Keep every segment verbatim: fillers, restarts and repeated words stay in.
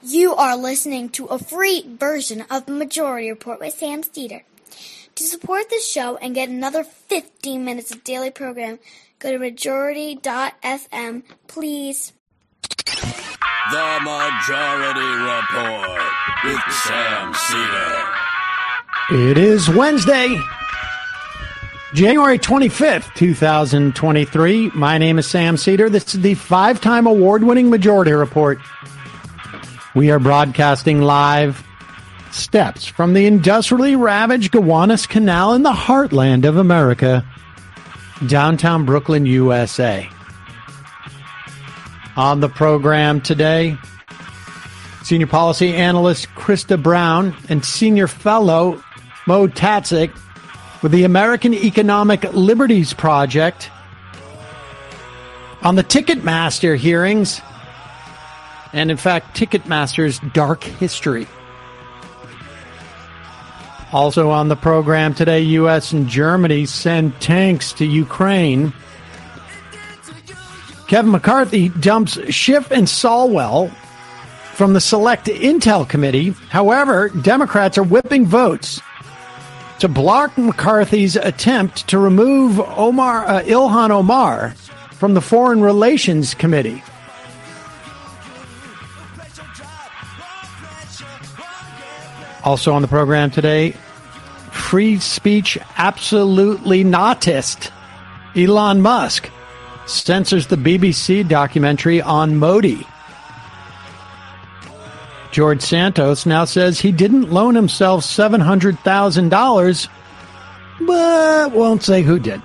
You are listening to a free version of Majority Report with Sam Steeder. To support this show and get another fifteen minutes of daily program, go to majority dot f m, please. The Majority Report with Sam Steeder. It is Wednesday, January twenty-fifth, twenty twenty-three. My name is Sam Steeder. This is the five-time award-winning Majority Report. We are broadcasting live steps from the industrially ravaged Gowanus Canal in the heartland of America, downtown Brooklyn, U S A. On the program today, Senior Policy Analyst Krista Brown and Senior Fellow Mo Tatzik with the American Economic Liberties Project. On the Ticketmaster hearings, and in fact, Ticketmaster's dark history. Also on the program today, U S and Germany send tanks to Ukraine. Kevin McCarthy dumps Schiff and Solwell from the Select Intel Committee. However, Democrats are whipping votes to block McCarthy's attempt to remove Omar uh, Ilhan Omar from the Foreign Relations Committee. Also on the program today, free speech absolutely notist Elon Musk censors the B B C documentary on Modi. George Santos now says he didn't loan himself seven hundred thousand dollars, but won't say who did.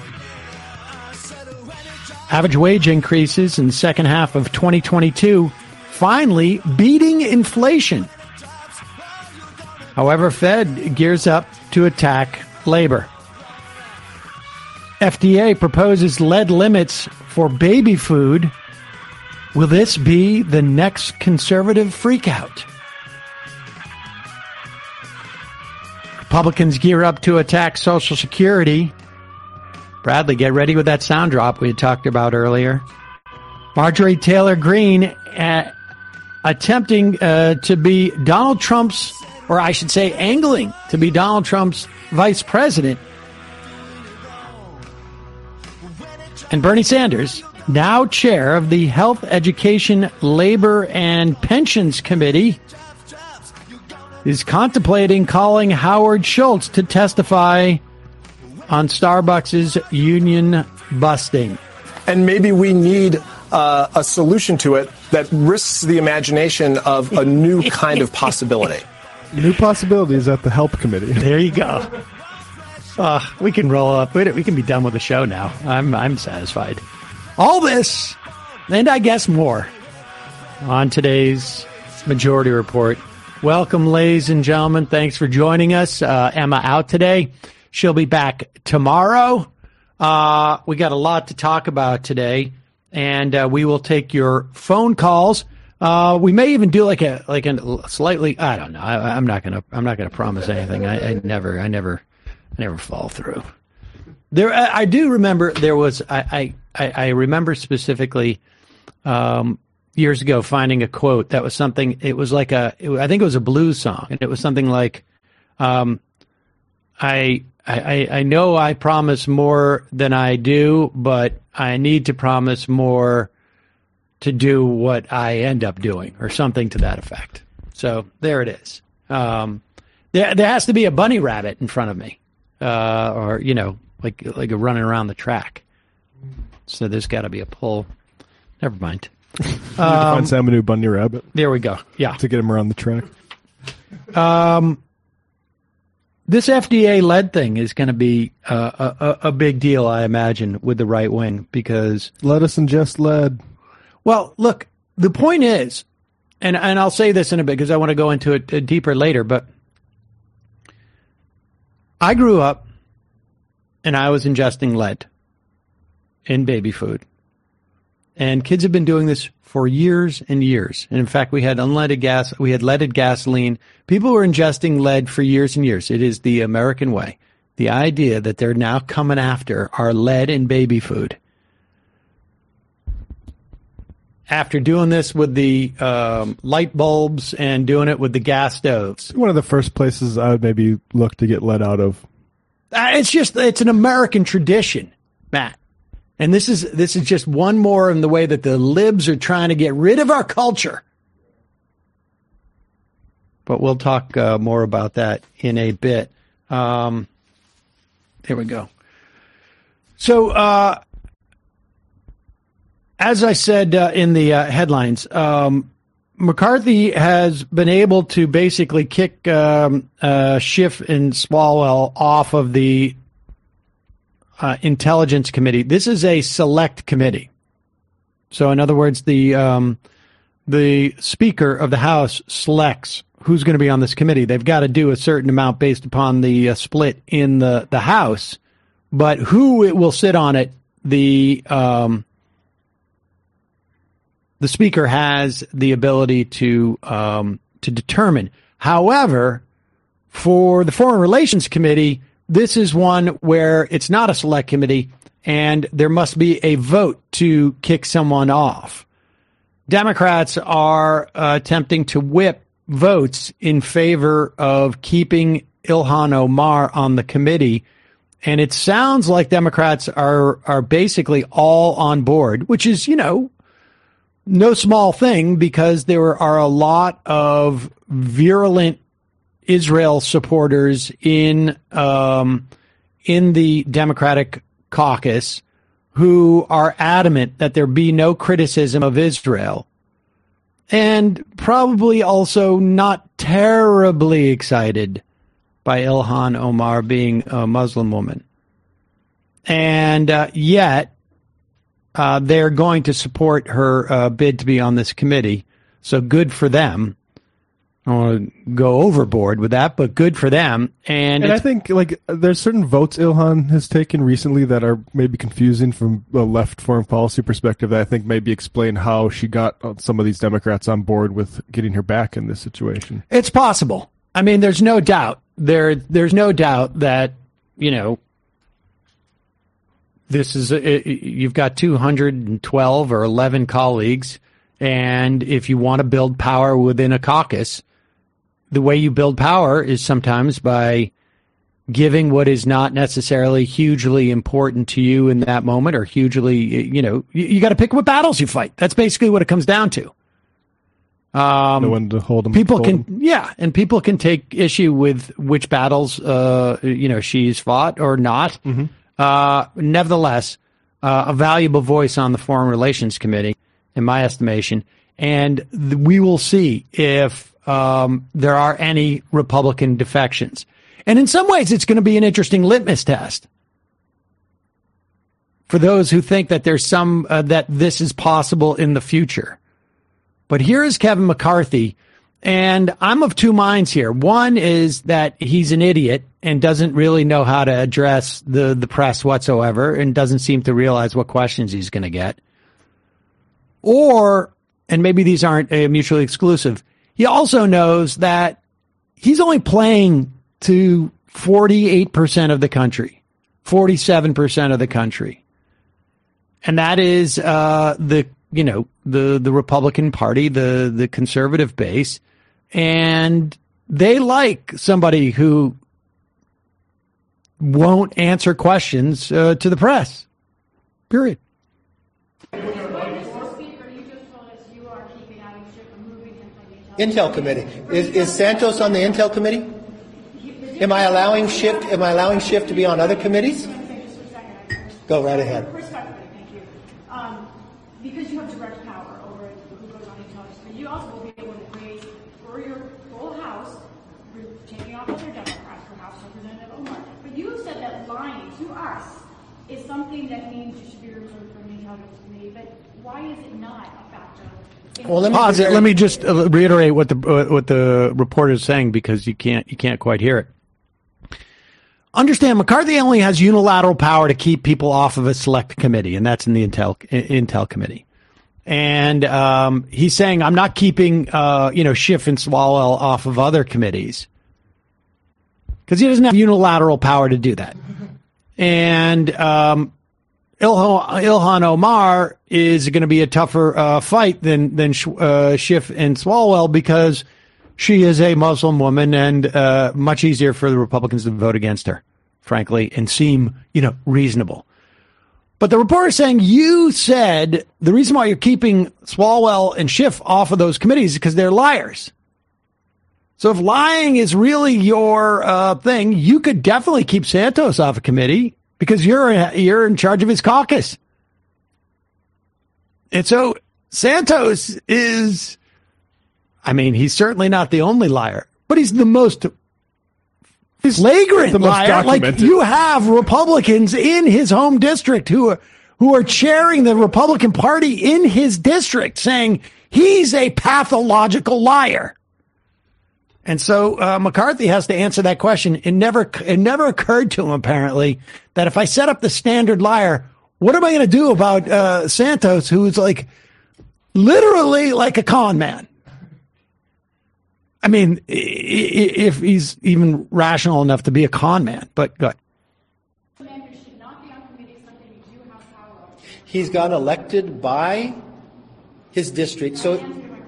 Average wage increases in the second half of twenty twenty-two finally beating inflation. However, Fed gears up to attack labor. F D A proposes lead limits for baby food. Will this be the next conservative freakout? Republicans gear up to attack Social Security. Bradley, get ready with that sound drop we had talked about earlier. Marjorie Taylor Greene uh, attempting uh, to be Donald Trump's, or I should say angling to be Donald Trump's vice president. And Bernie Sanders, now chair of the Health, Education, Labor, and Pensions Committee, is contemplating calling Howard Schultz to testify on Starbucks' union busting. And maybe we need uh, a solution to it that risks the imagination of a new kind of possibility. New possibilities at the Help Committee. There you go. Uh, we can roll up. We can be done with the show now. I'm I'm satisfied. All this, and I guess more, on today's Majority Report. Welcome, ladies and gentlemen. Thanks for joining us. Uh, Emma out today. She'll be back tomorrow. Uh, we got a lot to talk about today, and uh, we will take your phone calls. Uh, we may even do like a like a slightly. I don't know. I, I'm not gonna. I'm not gonna promise anything. I, I never. I never. I never fall through. There, I, I do remember there was. I. I, I remember specifically um, years ago finding a quote that was something. It was like a. It, I think it was a blues song, and it was something like, um, I. I, I know I promise more than I do, but I need to promise more to do what I end up doing, or something to that effect. So there it is. Um, there, there has to be a bunny rabbit in front of me, uh, or you know, like like a running around the track. So there's got to be a pull. Never mind. You need to find Sam a new bunny rabbit. There we go. Yeah, to get him around the track. Um. This F D A lead thing is going to be uh, a, a big deal, I imagine, with the right wing, because let us ingest lead. Well, look, the point is, and and I'll say this in a bit because I want to go into it deeper later, but I grew up and I was ingesting lead in baby food, and kids have been doing this for years and years. And in fact, we had unleaded gas, we had leaded gasoline. People were ingesting lead for years and years. It is the American way. The idea that they're now coming after our lead in baby food after doing this with the um, light bulbs and doing it with the gas stoves. One of the first places I would maybe look to get let out of. Uh, it's just, it's an American tradition, Matt. And this is this is just one more in the way that the libs are trying to get rid of our culture. But we'll talk uh, more about that in a bit. Um, there we go. So, uh, as I said uh, in the uh, headlines, um, McCarthy has been able to basically kick um, uh, Schiff and Swalwell off of the uh, Intelligence Committee. This is a select committee. So, in other words, the um, the Speaker of the House selects who's going to be on this committee. They've got to do a certain amount based upon the uh, split in the, the House, but who it will sit on it, the um, the Speaker has the ability to um, to determine. However, for the Foreign Relations Committee, this is one where it's not a select committee, and there must be a vote to kick someone off. Democrats are uh, attempting to whip votes in favor of keeping Ilhan Omar on the committee. And it sounds like Democrats are are basically all on board, which is, you know, no small thing, because there are a lot of virulent Israel supporters in um, in the Democratic caucus who are adamant that there be no criticism of Israel. And probably also not terribly excited by Ilhan Omar being a Muslim woman. And uh, yet, uh, they're going to support her uh, bid to be on this committee. So good for them. I don't want to go overboard with that, but good for them. And, and I think like there's certain votes Ilhan has taken recently that are maybe confusing from a left foreign policy perspective that I think maybe explain how she got some of these Democrats on board with getting her back in this situation. It's possible. I mean, there's no doubt. There, there's no doubt that, you know, this is a, you've got two hundred twelve or eleven colleagues, and if you want to build power within a caucus, the way you build power is sometimes by giving what is not necessarily hugely important to you in that moment, or hugely, you know, you, you got to pick what battles you fight. That's basically what it comes down to. Um, no one to hold them. People hold can, them. yeah, and people can take issue with which battles, uh, you know, she's fought or not. Mm-hmm. Uh, nevertheless, uh, a valuable voice on the Foreign Relations Committee, in my estimation, and th- we will see if um, there are any Republican defections. And in some ways, it's going to be an interesting litmus test for those who think that there's some uh, that this is possible in the future. But here is Kevin McCarthy, and I'm of two minds here. One is that he's an idiot and doesn't really know how to address the, the press whatsoever, and doesn't seem to realize what questions he's going to get. Or, and maybe these aren't uh, mutually exclusive, he also knows that he's only playing to forty-eight percent of the country, forty-seven percent of the country. And that is uh, the, you know, the, the Republican Party, the, the conservative base. And they like somebody who won't answer questions uh, to the press. Period. Intel Committee. Is, is Santos on the Intel Committee? Am I allowing Schiff? Am I allowing Schiff to be on other committees? Go right ahead. Respectfully, thank you. Um, because you have direct power over who goes on intelligence, but you also will be able to raise for your full House, taking off other Democrats for House Representative Omar. But you have said that lying to us is something that means you should be removed from the Intelligence Committee. But why is it not a factor? Well, let me Pause it. Let me just reiterate what the uh, what the reporter is saying, because you can't you can't quite hear it. Understand, McCarthy only has unilateral power to keep people off of a select committee, and that's in the Intel Intel Committee. And um, he's saying, I'm not keeping uh, you know Schiff and Swalwell off of other committees, because he doesn't have unilateral power to do that. And um, Ilhan, Ilhan Omar is going to be a tougher uh, fight than than uh, Schiff and Swalwell because she is a Muslim woman and uh, much easier for the Republicans to vote against her, frankly, and seem, you know, reasonable. But the reporter is saying you said the reason why you're keeping Swalwell and Schiff off of those committees is because they're liars. So if lying is really your uh, thing, you could definitely keep Santos off a committee because you're you're in charge of his caucus. And so Santos is, I mean, he's certainly not the only liar, but he's the most flagrant the most liar. documented. Like, you have Republicans in his home district who are, who are chairing the Republican Party in his district saying he's a pathological liar. And so uh, McCarthy has to answer that question. It never, it never occurred to him, apparently, that if I set up the standard liar, what am I going to do about uh, Santos, who's like literally like a con man? I mean, if he's even rational enough to be a con man, but go ahead. He's got elected by his district. So,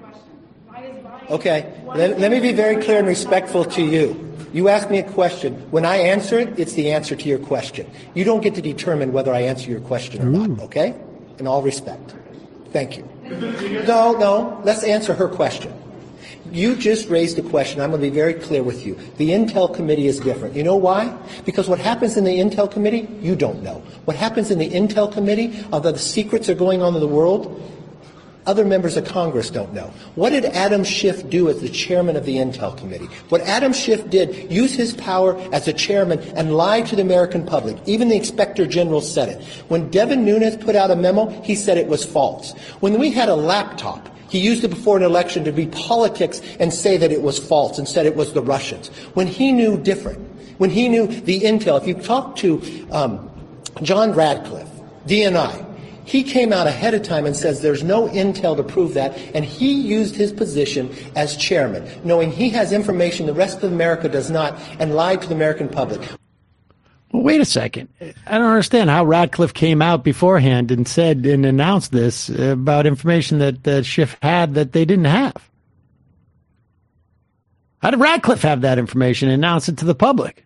okay, let, let me be very clear and respectful to you. You ask me a question. When I answer it, it's the answer to your question. You don't get to determine whether I answer your question or Ooh. not, okay? In all respect. Thank you. No, no, let's answer her question. You just raised a question. I'm going to be very clear with you. The Intel Committee is different. You know why? Because what happens in the Intel Committee, you don't know. What happens in the Intel Committee, although the secrets are going on in the world, other members of Congress don't know. What did Adam Schiff do as the chairman of the Intel Committee? What Adam Schiff did, use his power as a chairman and lie to the American public. Even the Inspector General said it. When Devin Nunes put out a memo, he said it was false. When we had a laptop, he used it before an election to be politics and say that it was false and said it was the Russians. When he knew different, when he knew the intel, if you talk to um, John Radcliffe, D N I, he came out ahead of time and says there's no intel to prove that, and he used his position as chairman, knowing he has information the rest of America does not, and lied to the American public. Well, wait a second. I don't understand how Radcliffe came out beforehand and said and announced this about information that uh, Schiff had that they didn't have. How did Radcliffe have that information and announce it to the public?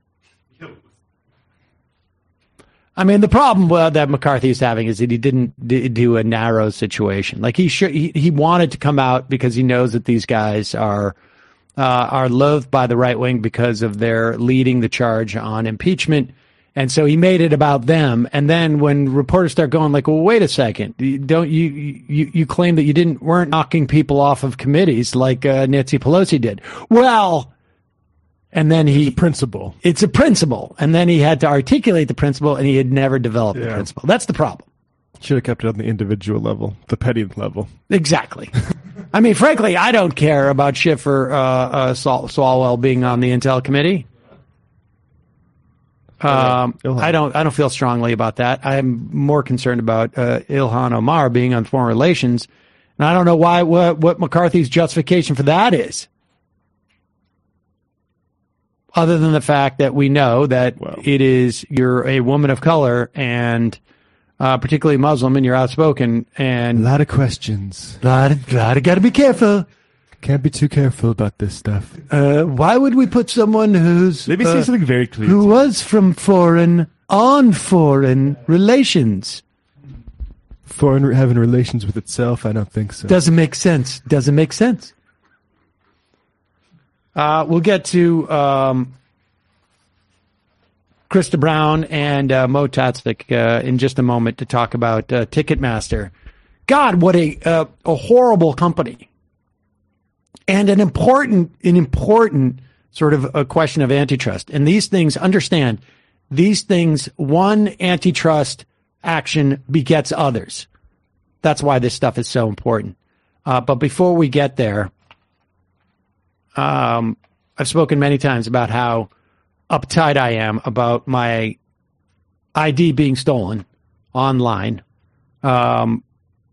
I mean, the problem uh, that McCarthy is having is that he didn't d- do a narrow situation. Like he should, he, he wanted to come out because he knows that these guys are uh, are loathed by the right wing because of their leading the charge on impeachment. And so he made it about them. And then when reporters start going like, well, wait a second, don't you, you, you claim that you didn't, weren't knocking people off of committees like uh, Nancy Pelosi did. Well, and then he, it's a principle. It's a principle. And then he had to articulate the principle and he had never developed yeah. the principle. That's the problem. Should have kept it on the individual level, the petty level. Exactly. I mean, frankly, I don't care about Schiff or uh, uh, Swal- Swalwell being on the Intel Committee. Um, I don't. I don't feel strongly about that. I'm more concerned about uh, Ilhan Omar being on Foreign Relations, and I don't know why. What, what McCarthy's justification for that is, other than the fact that we know that well, it is you're a woman of color and uh, particularly Muslim, and you're outspoken and a lot of questions. A lot of, lot of got to be careful. Can't be too careful about this stuff. Uh, why would we put someone who's Let me uh, say something very clear. Who was from foreign on foreign relations? Foreign having relations with itself? I don't think so. Doesn't make sense. Doesn't make sense. Uh, we'll get to um, Krista Brown and uh, Mo Tatsvik uh, in just a moment to talk about uh, Ticketmaster. God, what a uh, a horrible company. And an important, an important sort of a question of antitrust. And these things, understand, these things, one antitrust action begets others. That's why this stuff is so important. Uh, but before we get there, um, I've spoken many times about how uptight I am about my I D being stolen online. Um,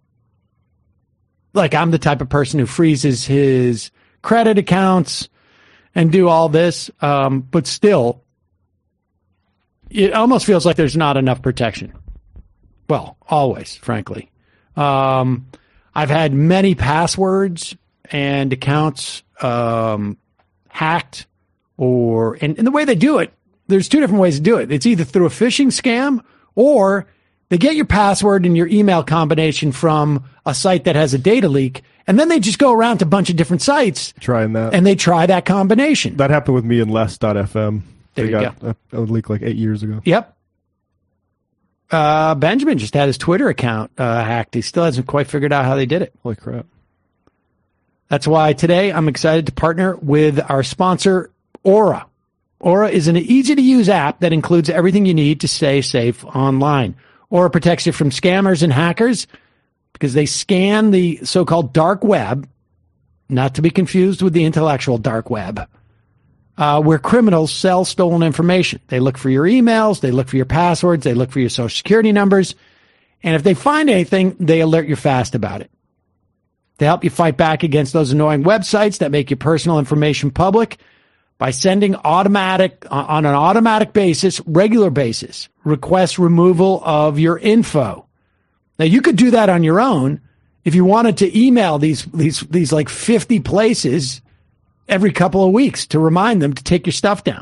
Like, I'm the type of person who freezes his credit accounts and do all this, um, but still, it almost feels like there's not enough protection. Well, always, frankly. Um, I've had many passwords and accounts um, hacked, or and, and the way they do it, there's two different ways to do it. It's either through a phishing scam, or they get your password and your email combination from a site that has a data leak, and then they just go around to a bunch of different sites trying that, and they try that combination. That happened with me in less dot f m. There they you got go. A, a leak like eight years ago. Yep. Uh, Benjamin just had his Twitter account uh, hacked. He still hasn't quite figured out how they did it. Holy crap. That's why today I'm excited to partner with our sponsor, Aura. Aura is an easy-to-use app that includes everything you need to stay safe online. Aura protects you from scammers and hackers because they scan the so-called dark web, not to be confused with the intellectual dark web, uh, where criminals sell stolen information. They look for your emails, they look for your passwords, they look for your social security numbers, and if they find anything, they alert you fast about it. They help you fight back against those annoying websites that make your personal information public by sending automatic, on an automatic basis, regular basis, request removal of your info. Now, you could do that on your own if you wanted to email these, these, these like fifty places every couple of weeks to remind them to take your stuff down.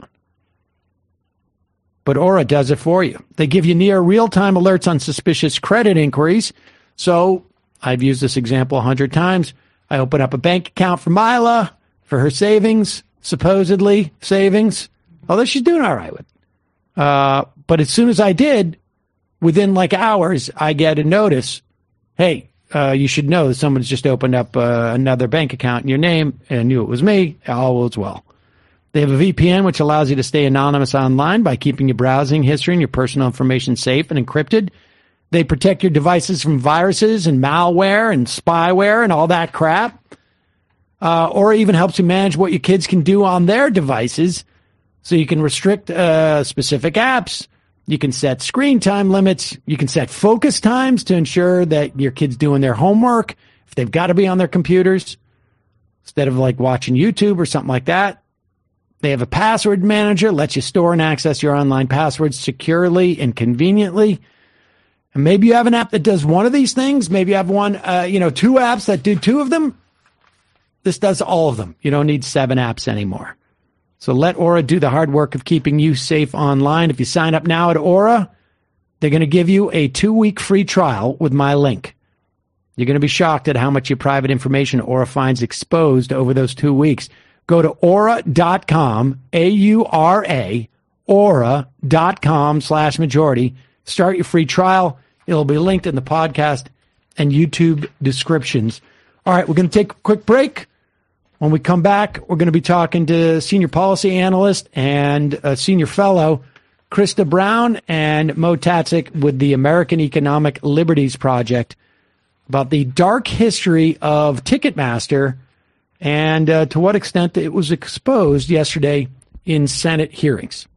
But Aura does it for you. They give you near real-time alerts on suspicious credit inquiries. So I've used this example a hundred times. I open up a bank account for Mila for her savings, supposedly savings, although she's doing all right with it. Uh, but as soon as I did, within like hours, I get a notice, hey, uh, you should know that someone's just opened up uh, another bank account in your name, and I knew it was me. All was well. They have a V P N, which allows you to stay anonymous online by keeping your browsing history and your personal information safe and encrypted. They protect your devices from viruses and malware and spyware and all that crap. Uh, or even helps you manage what your kids can do on their devices. So you can restrict uh, specific apps. You can set screen time limits. You can set focus times to ensure that your kid's doing their homework if they've got to be on their computers instead of like watching YouTube or something like that. They have a password manager, lets you store and access your online passwords securely and conveniently. And maybe you have an app that does one of these things. Maybe you have one, uh, you know, two apps that do two of them. This does all of them. You don't need seven apps anymore. So let Aura do the hard work of keeping you safe online. If you sign up now at Aura, they're going to give you a two-week free trial with my link. You're going to be shocked at how much your private information Aura finds exposed over those two weeks. Go to aura dot com, A U R A, aura dot com slash majority. Start your free trial. It'll be linked in the podcast and YouTube descriptions. All right, we're going to take a quick break. When we come back, we're going to be talking to senior policy analyst and a senior fellow, Krista Brown and Mo Tatzik with the American Economic Liberties Project about the dark history of Ticketmaster and uh, to what extent it was exposed yesterday in Senate hearings.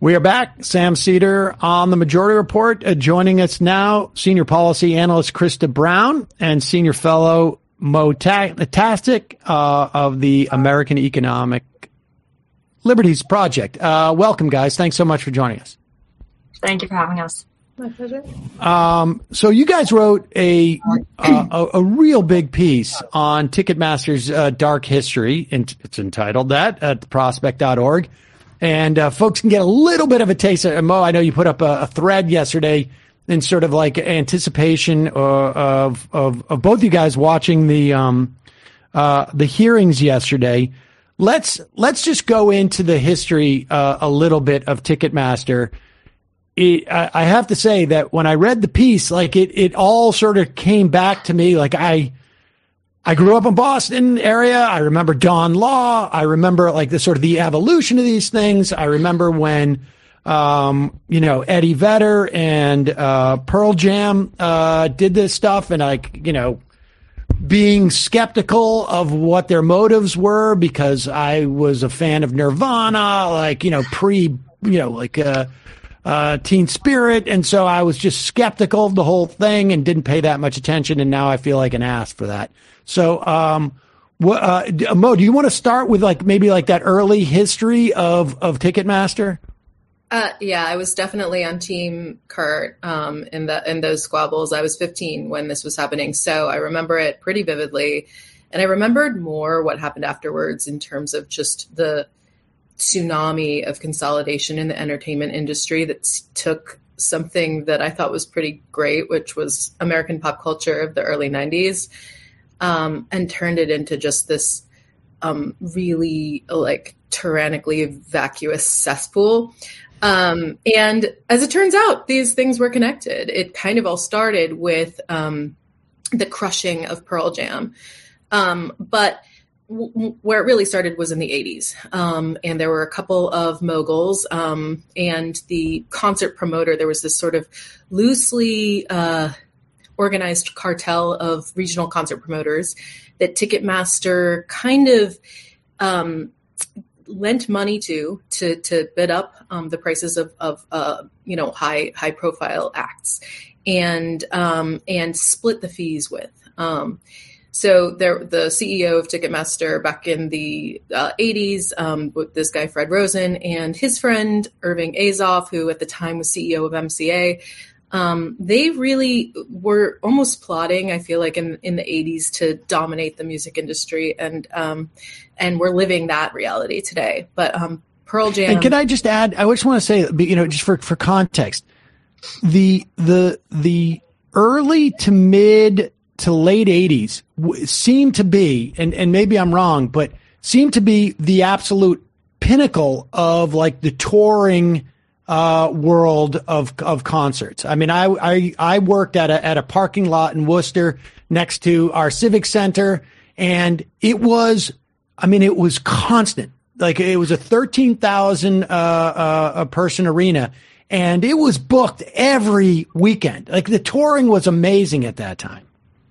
We are back. Sam Seder on the Majority Report. Uh, joining us now, Senior Policy Analyst Krista Brown and Senior Fellow Mo Tastic uh, of the American Economic Liberties Project. Uh, welcome, guys. Thanks so much for joining us. Thank you for having us. My pleasure. Um, so you guys wrote a uh, a, a real big piece on Ticketmaster's uh, dark history, and it's entitled that at prospect dot org. And uh, folks can get a little bit of a taste of it. Mo, I know you put up a, a thread yesterday in sort of like anticipation uh, of, of of both you guys watching the um uh the hearings yesterday. Let's let's just go into the history uh, a little bit of Ticketmaster. It, I, I have to say that when I read the piece, like it it all sort of came back to me. Like I. I grew up in Boston area. I remember Don Law. I remember like the sort of the evolution of these things. I remember when, um, you know, Eddie Vedder and uh, Pearl Jam uh, did this stuff, and I, you know, being skeptical of what their motives were because I was a fan of Nirvana, like you know, pre, you know, like uh, uh, Teen Spirit, and so I was just skeptical of the whole thing and didn't pay that much attention, and now I feel like an ass for that. So, um, what, uh, Mo, do you want to start with like maybe like that early history of, of Ticketmaster? Uh, yeah, I was definitely on Team Kurt um, in the in those squabbles. I was fifteen when this was happening, so I remember it pretty vividly, and I remembered more what happened afterwards in terms of just the tsunami of consolidation in the entertainment industry that took something that I thought was pretty great, which was American pop culture of the early nineties. Um, and turned it into just this um, really like tyrannically vacuous cesspool. Um, and as it turns out, these things were connected. It kind of all started with um, the crushing of Pearl Jam. Um, but w- w- where it really started was in the eighties. Um, and there were a couple of moguls um, and the concert promoter. There was this sort of loosely uh, organized cartel of regional concert promoters that Ticketmaster kind of um, lent money to to to bid up um, the prices of of uh, you know high high profile acts and um, and split the fees with. Um, so there, the C E O of Ticketmaster back in the uh, eighties, um, with this guy Fred Rosen and his friend Irving Azoff, who at the time was C E O of M C A. Um, they really were almost plotting, I feel like, in, in the eighties to dominate the music industry. And um, and we're living that reality today. But um, Pearl Jam. And can I just add, I just want to say, you know, just for, for context, the the the early to mid to late eighties w- seemed to be, and, and maybe I'm wrong, but seemed to be the absolute pinnacle of like the touring Uh, world of of concerts. I mean, I I I worked at a at a parking lot in Worcester next to our civic center, and it was, I mean, it was constant. Like it was a thirteen thousand uh, uh, a person arena, and it was booked every weekend. Like the touring was amazing at that time.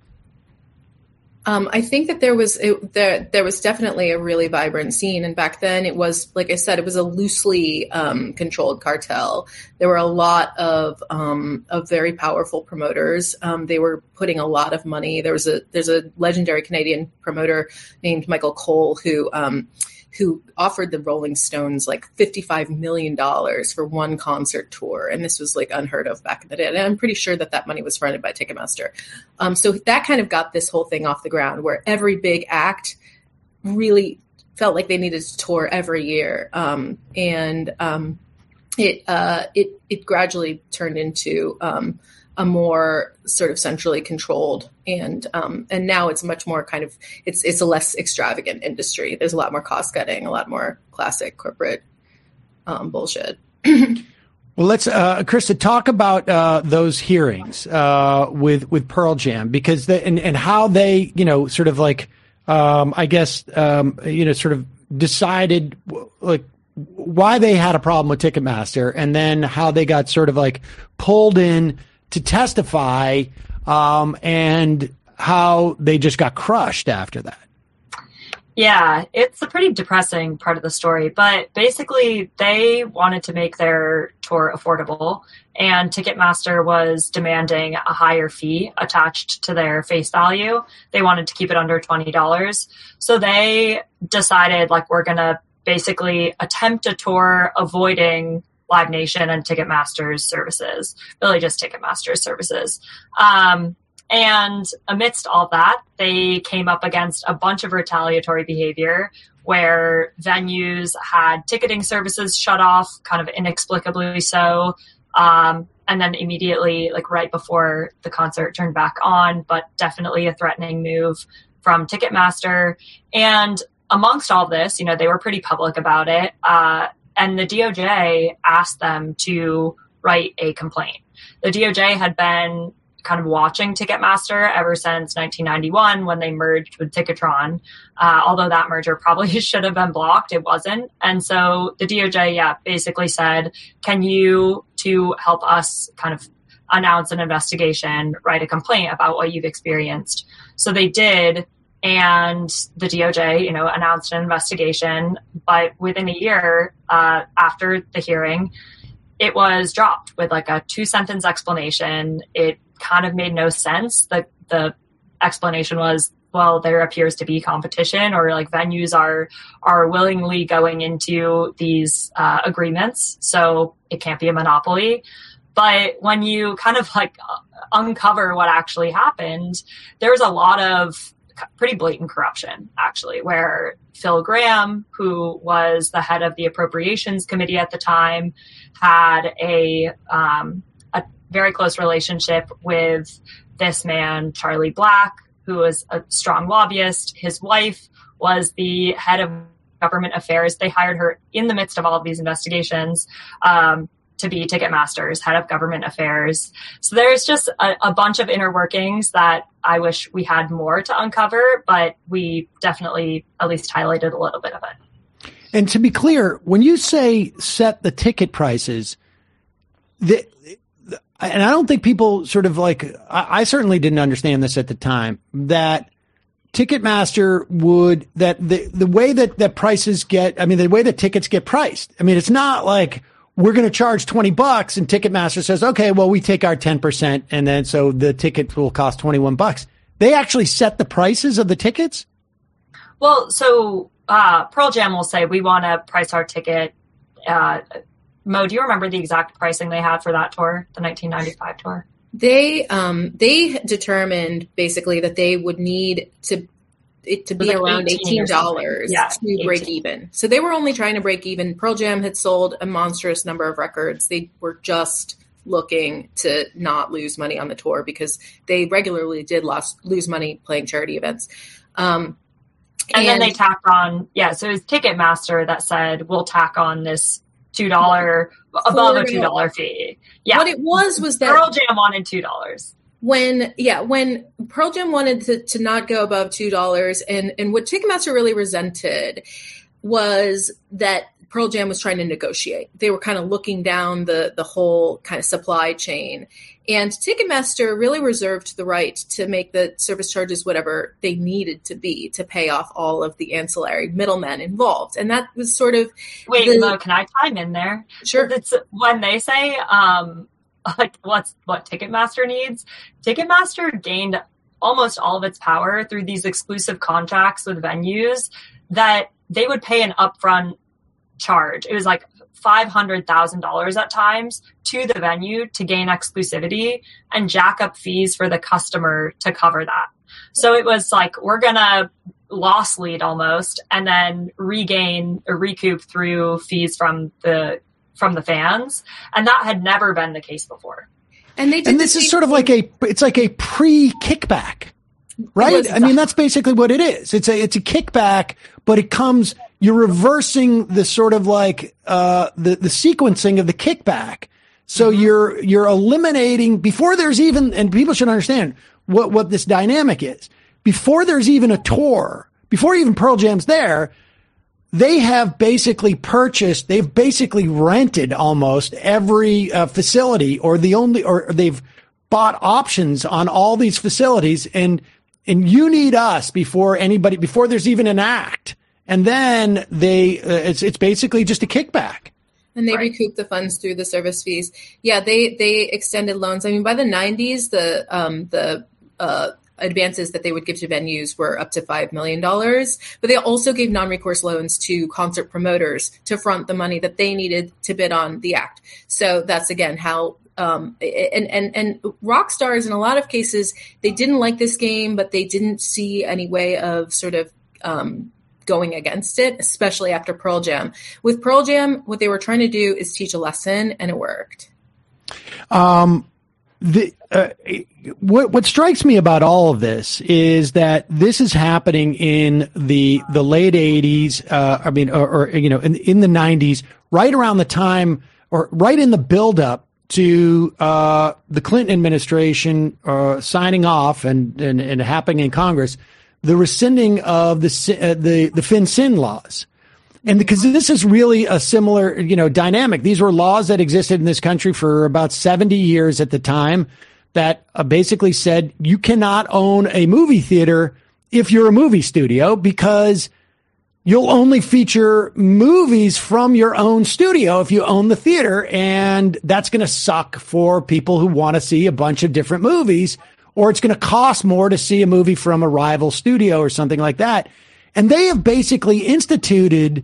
Um, I think that there was it, there there was definitely a really vibrant scene, and back then it was, like I said, it was a loosely um, controlled cartel. There were a lot of um, of very powerful promoters. Um, they were putting a lot of money. There was a there's a legendary Canadian promoter named Michael Cole who um, who offered the Rolling Stones like fifty-five million dollars for one concert tour. And this was like unheard of back in the day. And I'm pretty sure that that money was fronted by Ticketmaster. Um, so that kind of got this whole thing off the ground, where every big act really felt like they needed to tour every year. Um, and um, it, uh, it, it gradually turned into um, a more sort of centrally controlled, and um, and now it's much more kind of it's it's a less extravagant industry. There's a lot more cost cutting, a lot more classic corporate um, bullshit. Well, let's uh, Krista talk about uh, those hearings uh, with with Pearl Jam, because the, and and how they, you know, sort of like um, I guess um, you know sort of decided like why they had a problem with Ticketmaster, and then how they got sort of like pulled in to testify, um, and how they just got crushed after that. Yeah, it's a pretty depressing part of the story, but basically they wanted to make their tour affordable, and Ticketmaster was demanding a higher fee attached to their face value. They wanted to keep it under twenty dollars. So they decided, like, we're going to basically attempt a tour avoiding Live Nation and Ticketmaster's services, really just Ticketmaster's services. Um, And amidst all that, they came up against a bunch of retaliatory behavior where venues had ticketing services shut off, kind of inexplicably so. Um, and then immediately, like right before the concert turned back on, but definitely a threatening move from Ticketmaster. And amongst all this, you know, they were pretty public about it. Uh, and the D O J asked them to write a complaint. The D O J had been kind of watching Ticketmaster ever since nineteen ninety-one when they merged with Ticketron. Uh, although that merger probably should have been blocked, it wasn't. And so the D O J, yeah, basically said, can you, to help us kind of announce an investigation, write a complaint about what you've experienced? So they did. And the D O J, you know, announced an investigation, but within a year uh, after the hearing, it was dropped with like a two sentence explanation. It kind of made no sense. The the explanation was, well, there appears to be competition, or like venues are are willingly going into these uh, agreements, so it can't be a monopoly. But when you kind of like uncover what actually happened, there's a lot of pretty blatant corruption, actually, where Phil Graham, who was the head of the Appropriations Committee at the time, had a um, a very close relationship with this man, Charlie Black, who was a strong lobbyist. His wife was the head of government affairs. They hired her in the midst of all of these investigations um, to be Ticketmaster's head of government affairs. So there's just a, a bunch of inner workings that I wish we had more to uncover, but we definitely at least highlighted a little bit of it. And to be clear, when you say set the ticket prices, the, and I don't think people sort of like, I, I certainly didn't understand this at the time, that Ticketmaster would, that the, the way that, that prices get, I mean, the way that tickets get priced, I mean, it's not like we're going to charge twenty bucks and Ticketmaster says, okay, well, we take our ten percent. And then so the ticket will cost twenty-one bucks. They actually set the prices of the tickets? Well, so uh, Pearl Jam will say, we want to price our ticket. Uh, Mo, do you remember the exact pricing they had for that tour, the nineteen ninety-five tour? They um, they determined basically that they would need to it to be like around eighteen dollars yeah, to eighteen break even. So they were only trying to break even. Pearl Jam had sold a monstrous number of records. They were just looking to not lose money on the tour because they regularly did lost, lose money playing charity events. Um, and, and then they tacked on, yeah, so it was Ticketmaster that said, we'll tack on this two dollars above a two dollars fee. Yeah. What it was was that Pearl Jam wanted two dollars. When, yeah, when Pearl Jam wanted to, to not go above two dollars, and, and what Ticketmaster really resented was that Pearl Jam was trying to negotiate. They were kind of looking down the, the whole kind of supply chain. And Ticketmaster really reserved the right to make the service charges whatever they needed to be to pay off all of the ancillary middlemen involved. And that was sort of... Wait, the, Mo, can I chime in there? Sure. It's when they say... um like what's what Ticketmaster needs. Ticketmaster gained almost all of its power through these exclusive contracts with venues that they would pay an upfront charge. It was like five hundred thousand dollars at times to the venue to gain exclusivity and jack up fees for the customer to cover that. So it was like, we're going to loss lead almost and then regain or recoup through fees from the from the fans. And that had never been the case before. And they did and this is sort of like a, it's like a pre-kickback, right? I mean, that's basically what it is. It's a, it's a kickback, but it comes, you're reversing the sort of like, uh, the, the sequencing of the kickback. So mm-hmm. you're, you're eliminating before there's even, and people should understand what, what this dynamic is. Before there's even a tour, before even Pearl Jam's there, they have basically purchased, they've basically rented almost every uh, facility or the only, or they've bought options on all these facilities. And and you need us before anybody, before there's even an act. And then they, uh, it's, it's basically just a kickback. And they Right. recoup the funds through the service fees. Yeah, they they extended loans. I mean, by the nineties, the um, the uh, advances that they would give to venues were up to five million dollars. But they also gave non-recourse loans to concert promoters to front the money that they needed to bid on the act. So that's, again, how um, – and, and, and rock stars, in a lot of cases, they didn't like this game, but they didn't see any way of sort of um, – going against it, especially after Pearl Jam. With Pearl Jam, what they were trying to do is teach a lesson, and it worked. Um, the uh, what what strikes me about all of this is that this is happening in the the late eighties. Uh, I mean, or, or you know, in in the nineties, right around the time, or right in the buildup to uh, the Clinton administration uh, signing off and, and and happening in Congress. The rescinding of the uh, the the FinCEN laws, and because this is really a similar, you know, dynamic. These were laws that existed in this country for about seventy years at the time that uh, basically said you cannot own a movie theater if you're a movie studio because you'll only feature movies from your own studio if you own the theater, and that's going to suck for people who want to see a bunch of different movies. Or it's going to cost more to see a movie from a rival studio or something like that. And they have basically instituted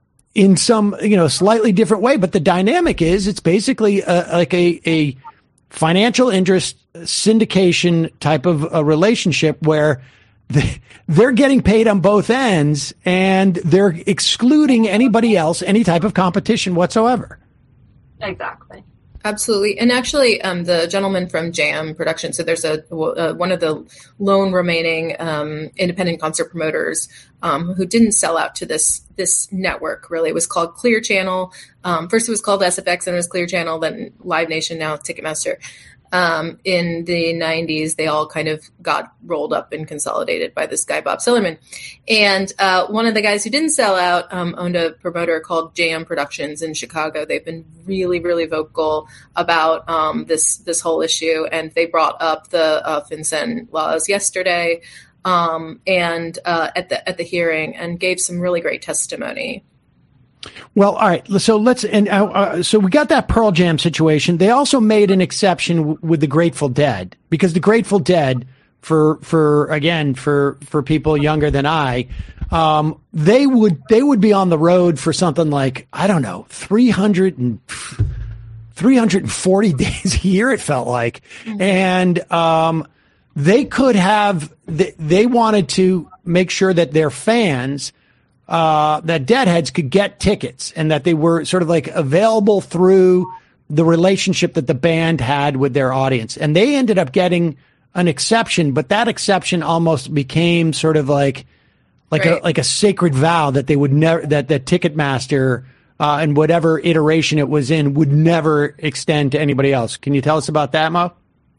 in some, you know, slightly different way. But the dynamic is it's basically a, like a, a financial interest syndication type of a relationship where they, they're getting paid on both ends and they're excluding anybody else, any type of competition whatsoever. Exactly. Absolutely. And actually, um, the gentleman from Jam Production, so there's a uh, one of the lone remaining um, independent concert promoters um, who didn't sell out to this this network, really. It was called Clear Channel. Um, first it was called S F X, and it was Clear Channel, then Live Nation, now Ticketmaster. Um, in the nineties, they all kind of got rolled up and consolidated by this guy, Bob Sillerman. And uh, one of the guys who didn't sell out um, owned a promoter called Jam Productions in Chicago. They've been really, really vocal about um, this this whole issue, and they brought up the uh, FinCEN laws yesterday um, and uh, at the at the hearing, and gave some really great testimony. Well, all right. So let's, and uh, uh, so we got that Pearl Jam situation. They also made an exception w- with the Grateful Dead, because the Grateful Dead, for, for, again, for, for people younger than I, um, they would, they would be on the road for something like, I don't know, three hundred and, three hundred forty days a year, it felt like. Mm-hmm. And, um, they could have, they, they wanted to make sure that their fans, Uh, that Deadheads could get tickets and that they were sort of like available through the relationship that the band had with their audience. And they ended up getting an exception, but that exception almost became sort of like, like right. a, like a sacred vow that they would never, that the Ticketmaster, uh, and whatever iteration it was in would never extend to anybody else. Can you tell us about that, Mo?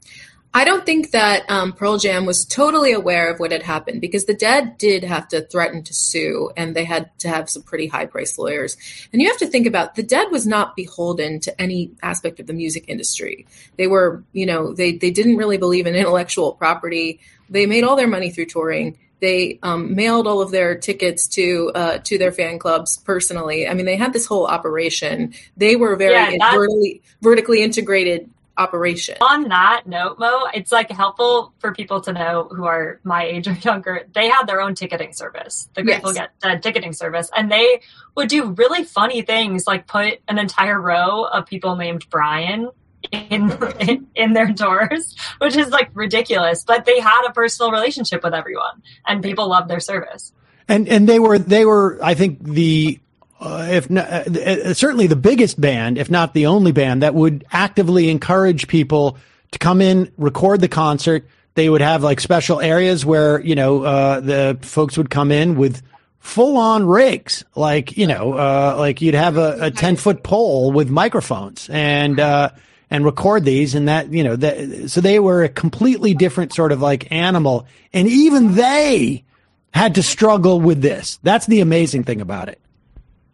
I don't think that um, Pearl Jam was totally aware of what had happened, because the Dead did have to threaten to sue, and they had to have some pretty high-priced lawyers. And you have to think about, the Dead was not beholden to any aspect of the music industry. They were, you know, they, they didn't really believe in intellectual property. They made all their money through touring. They um, mailed all of their tickets to uh, to their fan clubs personally. I mean, they had this whole operation. They were very yeah, that- vertically, vertically integrated operation. On that note, Mo, it's like helpful for people to know who are my age or younger. They had their own ticketing service, the Grateful Yes. Dead ticketing service, and they would do really funny things, like put an entire row of people named Brian in in, in their doors, which is like ridiculous. But they had a personal relationship with everyone, and people loved their service. And and they were they were I think the Uh, if not, uh, certainly the biggest band, if not the only band, that would actively encourage people to come in, record the concert. They would have like special areas where, you know, uh, the folks would come in with full on rigs, like, you know, uh, like you'd have a, a ten foot pole with microphones and, uh, and record these, and that, you know, that, so they were a completely different sort of like animal. And even they had to struggle with this. That's the amazing thing about it.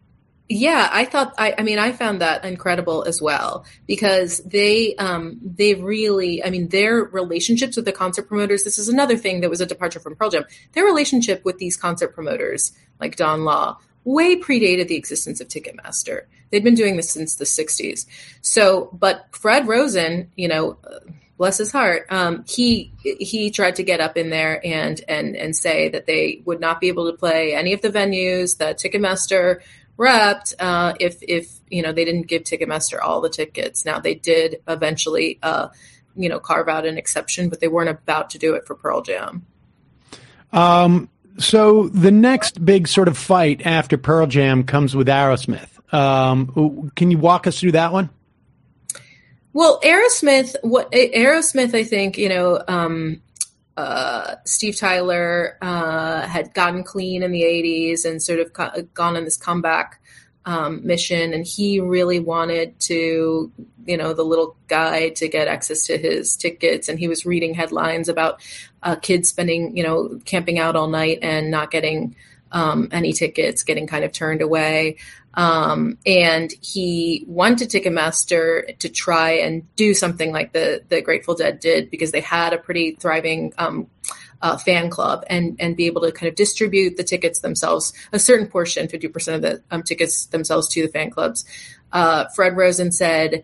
Yeah, I thought, I, I mean, I found that incredible as well, because they, um, they really, I mean, their relationships with the concert promoters, this is another thing that was a departure from Pearl Jam. Their relationship with these concert promoters, like Don Law, way predated the existence of Ticketmaster. They'd been doing this since the sixties. So, but Fred Rosen, you know, bless his heart, um, he he tried to get up in there and and and say that they would not be able to play any of the venues that Ticketmaster repped uh, if if you know they didn't give Ticketmaster all the tickets. Now they did eventually, uh, you know, carve out an exception, but they weren't about to do it for Pearl Jam. Um. So the next big sort of fight after Pearl Jam comes with Aerosmith. Um, can you walk us through that one? Well, Aerosmith, what Aerosmith, I think, you know, um, uh, Steve Tyler uh, had gotten clean in the eighties and sort of co- gone on this comeback um, mission. And he really wanted to, you know, the little guy to get access to his tickets. And he was reading headlines about uh, kids spending, you know, camping out all night and not getting um, any tickets, getting kind of turned away. Um, and he went to Ticketmaster to try and do something like the, the Grateful Dead did, because they had a pretty thriving um, uh, fan club, and, and be able to kind of distribute the tickets themselves, a certain portion, fifty percent of the um, tickets themselves to the fan clubs. Uh, Fred Rosen said,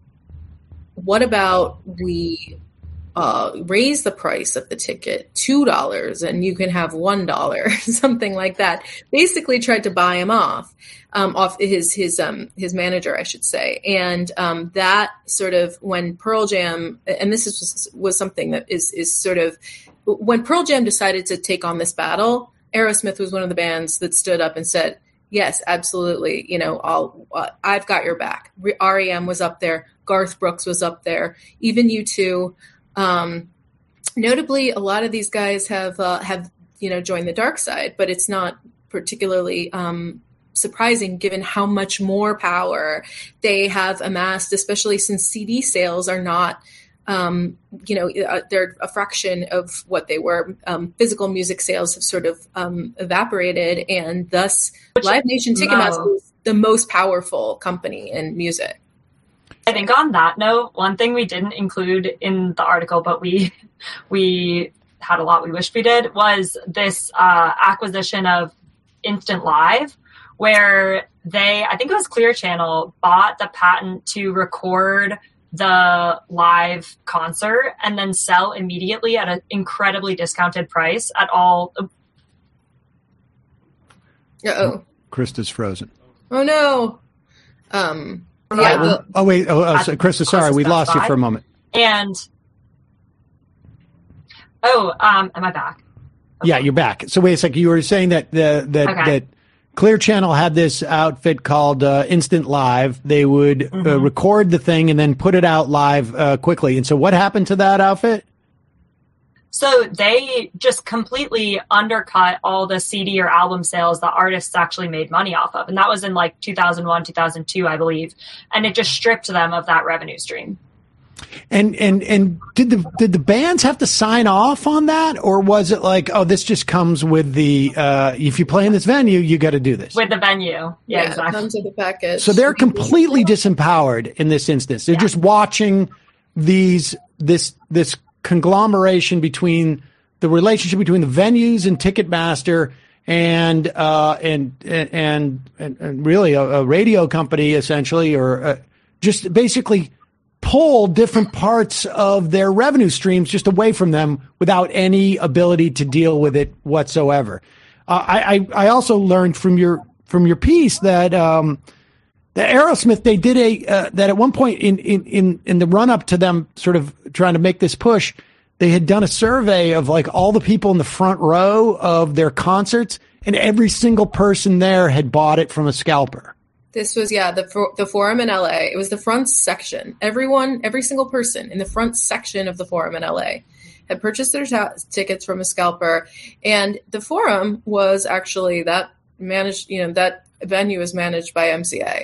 what about we uh, raise the price of the ticket two dollars and you can have one dollar, something like that. Basically tried to buy him off. Um, off his his um, his manager, I should say, and um, that sort of when Pearl Jam, and this is was something that is is sort of when Pearl Jam decided to take on this battle, Aerosmith was one of the bands that stood up and said, "Yes, absolutely, you know, I'll uh, I've got your back." R E M was up there, Garth Brooks was up there, even U two. Um, notably, a lot of these guys have uh, have you know joined the dark side, but it's not particularly Um, surprising given how much more power they have amassed, especially since C D sales are not, um, you know, they're a fraction of what they were. Um, physical music sales have sort of um, evaporated, and thus Which, Live Nation Ticketmaster no. is the most powerful company in music. I think on that note, one thing we didn't include in the article, but we we had a lot we wished we did, was this uh, acquisition of Instant Live, where they, I think it was Clear Channel, bought the patent to record the live concert and then sell immediately at an incredibly discounted price at all. Uh-oh. Krista's frozen. Oh, no. Um, yeah, the, oh, wait. Oh, oh, so, Krista, sorry. We lost you for a moment. And, oh, um, am I back? Okay. Yeah, you're back. So wait a second. You were saying that the that okay. that Clear Channel had this outfit called uh, Instant Live. They would mm-hmm. uh, record the thing and then put it out live uh, quickly. And so what happened to that outfit? So they just completely undercut all the C D or album sales that artists actually made money off of. And that was in like two thousand one, two thousand two, I believe. And it just stripped them of that revenue stream. And and and did the did the bands have to sign off on that, or was it like, oh, this just comes with the uh, if you play in this venue, you got to do this with the venue? Yeah, yeah exactly. It comes with the package. So they're completely disempowered in this instance. They're yeah. just watching these this this conglomeration between the relationship between the venues and Ticketmaster and uh, and, and and and really a, a radio company essentially, or uh, just basically pull different parts of their revenue streams just away from them without any ability to deal with it whatsoever. Uh, I, I also learned from your from your piece that um, the Aerosmith, they did a uh, that at one point in in in, in the run up to them sort of trying to make this push, they had done a survey of like all the people in the front row of their concerts, and every single person there had bought it from a scalper. This was, yeah, the the Forum in L A. It was the front section. Everyone, every single person in the front section of the Forum in L A had purchased their ta- tickets from a scalper. And the Forum was actually that managed, you know, that venue was managed by M C A.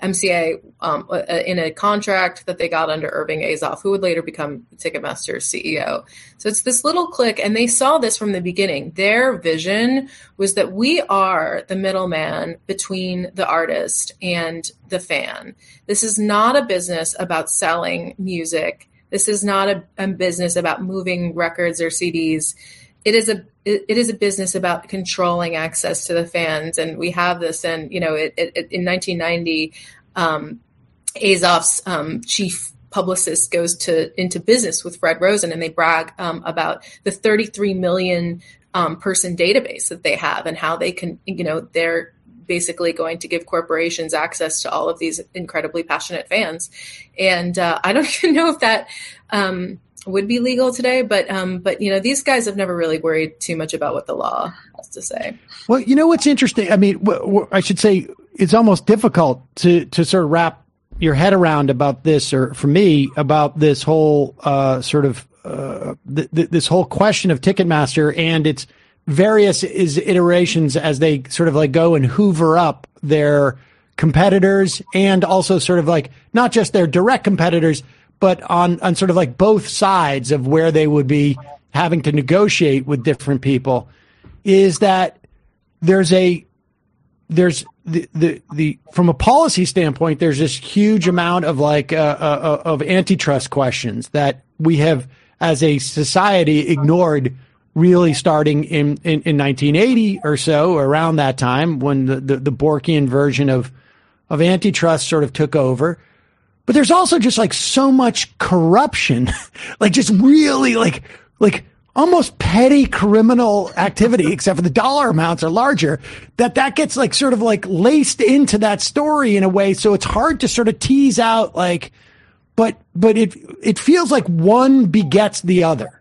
M C A um, in a contract that they got under Irving Azoff, who would later become Ticketmaster's C E O. So it's this little clique, and they saw this from the beginning. Their vision was that we are the middleman between the artist and the fan. This is not a business about selling music. This is not a, a business about moving records or C Ds. It is a it, it is a business about controlling access to the fans, and we have this. And you know, it, it, in nineteen ninety, um, Azoff's um, chief publicist goes to into business with Fred Rosen, and they brag um, about the thirty-three million um, person database that they have, and how they can, you know, they're basically going to give corporations access to all of these incredibly passionate fans. And uh, I don't even know if that um, would be legal today, but um, but you know, these guys have never really worried too much about what the law has to say. Well, you know what's interesting? I mean, w- w- I should say it's almost difficult to to sort of wrap your head around about this, or for me, about this whole uh, sort of uh, th- th- this whole question of Ticketmaster and its various is iterations as they sort of like go and hoover up their competitors, and also sort of like not just their direct competitors, but on, on sort of like both sides of where they would be having to negotiate with different people, is that there's a, there's the, the, the, from a policy standpoint, there's this huge amount of like, uh, uh, of antitrust questions that we have as a society ignored, really starting in, in, in nineteen eighty or so, around that time when the, the, the Borkian version of, of antitrust sort of took over. But there's also just like so much corruption, like just really like, like almost petty criminal activity, except for the dollar amounts are larger, that that gets like sort of like laced into that story in a way. So it's hard to sort of tease out like, but, but it, it feels like one begets the other.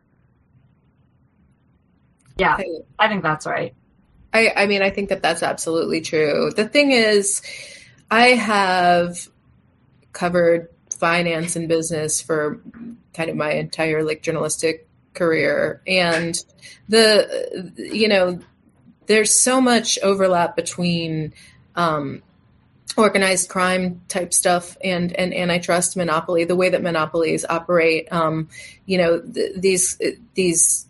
Yeah, I think that's right. I, I mean, I think that that's absolutely true. The thing is, I have covered finance and business for kind of my entire like journalistic career. And the, you know, there's so much overlap between um, organized crime type stuff and, and antitrust monopoly, the way that monopolies operate. Um, you know, th- these, these,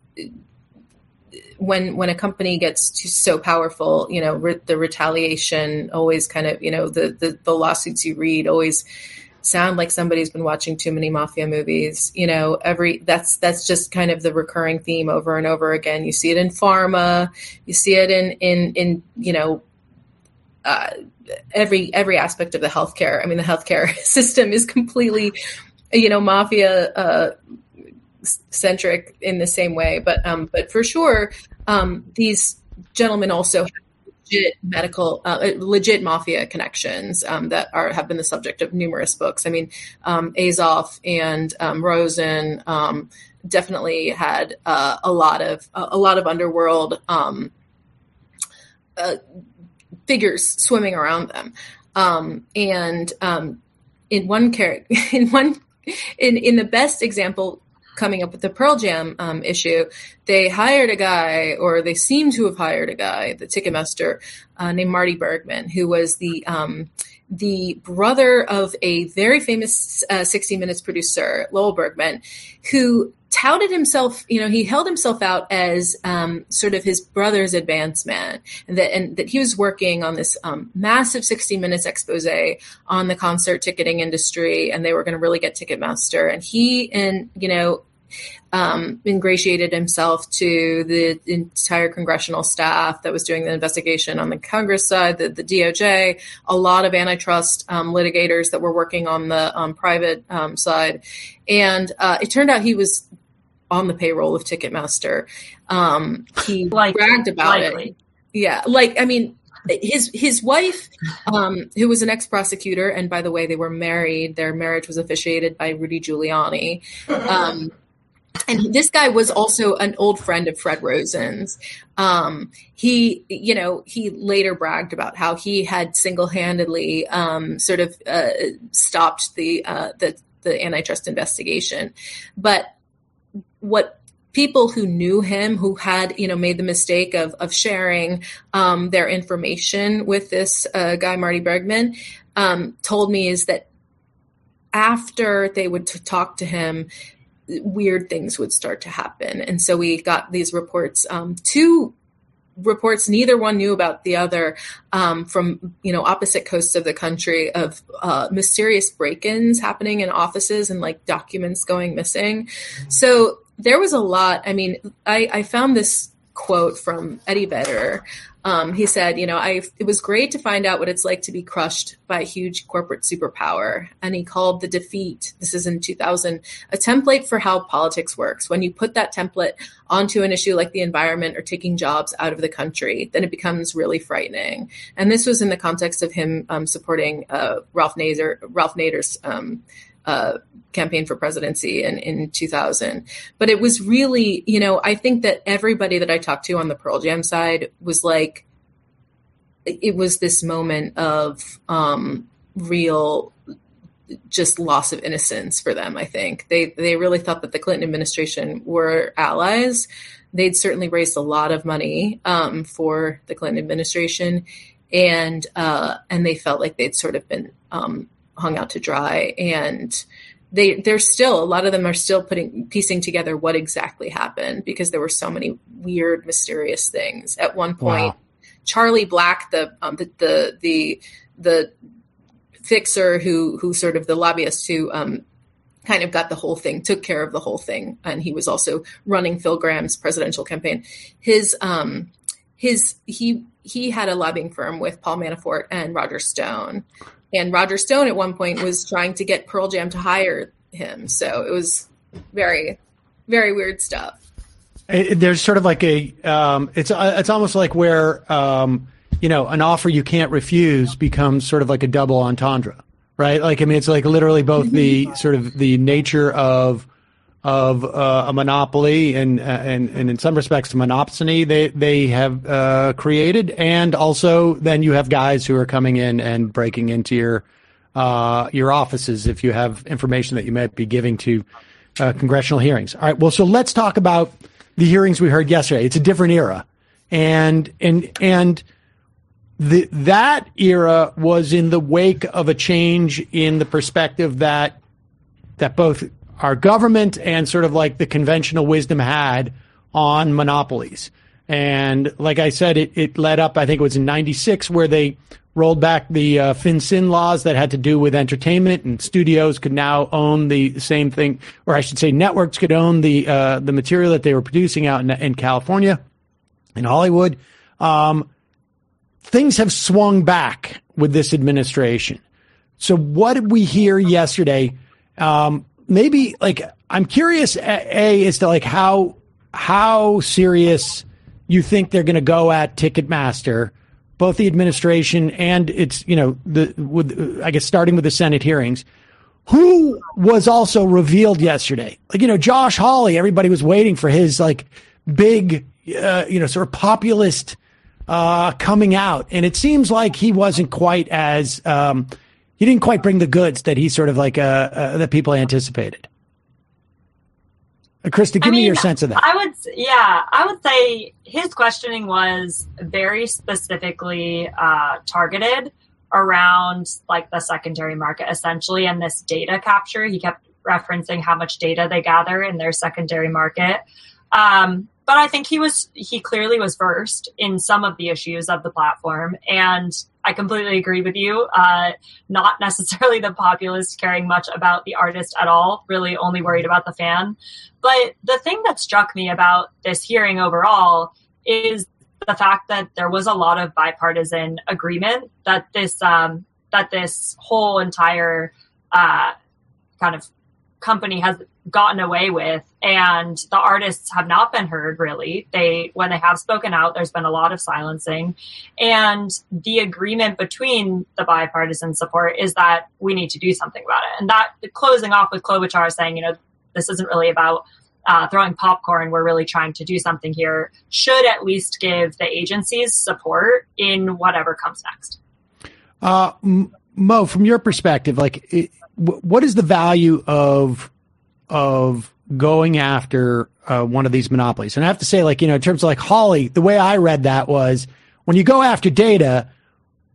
when, when a company gets too, so powerful, you know, re- the retaliation always kind of, you know, the, the, the lawsuits you read always sound like somebody's been watching too many mafia movies. You know, every, that's, that's just kind of the recurring theme over and over again. You see it in pharma, you see it in, in, in, you know, uh, every, every aspect of the healthcare. I mean, the healthcare system is completely, you know, mafia, uh, centric in the same way, but, um, but for sure, um, these gentlemen also have legit medical, uh, legit mafia connections um, that are have been the subject of numerous books. I mean, um, Azoff and um, Rosen um, definitely had uh, a lot of uh, a lot of underworld um, uh, figures swimming around them, um, and um, in one character, in one, in in the best example. Coming up with the Pearl Jam um, issue, they hired a guy, or they seem to have hired a guy, the Ticketmaster, uh, named Marty Bergman, who was the um, the brother of a very famous uh, sixty minutes producer, Lowell Bergman, who touted himself, you know, he held himself out as um, sort of his brother's advance man, and that and that he was working on this um, massive sixty minutes expose on the concert ticketing industry, and they were going to really get Ticketmaster. And he and, you know, um, ingratiated himself to the entire congressional staff that was doing the investigation on the Congress side, the, the D O J, a lot of antitrust um, litigators that were working on the um, private um, side. And uh, it turned out he was on the payroll of Ticketmaster. Um, he likely, bragged about likely. it. Yeah. Like, I mean, his, his wife, um, who was an ex-prosecutor, and by the way, they were married. Their marriage was officiated by Rudy Giuliani. Um, and this guy was also an old friend of Fred Rosen's. Um, he, you know, he later bragged about how he had single-handedly, um, sort of, uh, stopped the, uh, the, the antitrust investigation. But what people who knew him, who had, you know, made the mistake of of sharing um, their information with this uh, guy, Marty Bergman, um, told me is that after they would t- talk to him, weird things would start to happen. And so we got these reports, um, two reports, neither one knew about the other, um, from, you know, opposite coasts of the country of uh, mysterious break-ins happening in offices and like documents going missing. So there was a lot. I mean, I, I found this quote from Eddie Vedder. Um, he said, you know, I, it was great to find out what it's like to be crushed by a huge corporate superpower. And he called the defeat, this is in two thousand, a template for how politics works. When you put that template onto an issue like the environment or taking jobs out of the country, then it becomes really frightening. And this was in the context of him um, supporting uh, Ralph Nader, Ralph Nader's um, uh, campaign for presidency in, in two thousand. But it was really, you know, I think that everybody that I talked to on the Pearl Jam side was like, it was this moment of um, real just loss of innocence for them, I think. They they really thought that the Clinton administration were allies. They'd certainly raised a lot of money um, for the Clinton administration. And uh, and they felt like they'd sort of been um, hung out to dry. And they they're still, a lot of them are still putting piecing together what exactly happened, because there were so many weird, mysterious things. At one point, wow. Charlie Black, the um, the the the, the fixer who who sort of the lobbyist who um, kind of got the whole thing, took care of the whole thing, and he was also running Phil Graham's presidential campaign. His um his he he had a lobbying firm with Paul Manafort and Roger Stone. And Roger Stone at one point was trying to get Pearl Jam to hire him. So it was very, very weird stuff. It, there's sort of like a, um, it's uh, it's almost like where, um, you know, an offer you can't refuse becomes sort of like a double entendre, right? Like, I mean, it's like literally both the sort of the nature of of uh, a monopoly and, uh, and and in some respects a monopsony they they have uh, created, and also then you have guys who are coming in and breaking into your uh, your offices if you have information that you might be giving to uh, congressional hearings. All right, well, so let's talk about the hearings we heard yesterday. It's a different era, and and and the that era was in the wake of a change in the perspective that that both our government and sort of like the conventional wisdom had on monopolies. And like I said, it, it led up, I think it was in ninety-six, where they rolled back the uh, FinCEN laws that had to do with entertainment, and studios could now own the same thing, or I should say networks could own the uh, the material that they were producing out in, in California, in Hollywood. Um, things have swung back with this administration. So what did we hear yesterday? Um, Maybe like I'm curious, a as to like how how serious you think they're going to go at Ticketmaster, both the administration and it's you know the with I guess starting with the Senate hearings. Who was also revealed yesterday? Like you know Josh Hawley, everybody was waiting for his like big uh, you know sort of populist uh, coming out, and it seems like he wasn't quite as. Um, He didn't quite bring the goods that he sort of like uh, uh, that people anticipated. Uh, Krista, give I mean, me your sense of that. I would, yeah, I would say his questioning was very specifically uh, targeted around like the secondary market, essentially, and this data capture. He kept referencing how much data they gather in their secondary market. Um, but I think he was he clearly was versed in some of the issues of the platform, and I completely agree with you. Uh, not necessarily the populist caring much about the artist at all, really only worried about the fan. But the thing that struck me about this hearing overall is the fact that there was a lot of bipartisan agreement that this um, that this whole entire uh, kind of company has gotten away with, and the artists have not been heard really. They, when they have spoken out, there's been a lot of silencing, and the agreement between the bipartisan support is that we need to do something about it. And that closing off with Klobuchar saying, you know, this isn't really about uh, throwing popcorn. We're really trying to do something here, should at least give the agencies support in whatever comes next. Uh, Mo, from your perspective, like, it, what is the value of of going after uh, one of these monopolies? And I have to say, like, you know, in terms of like Hawley, the way I read that was when you go after data,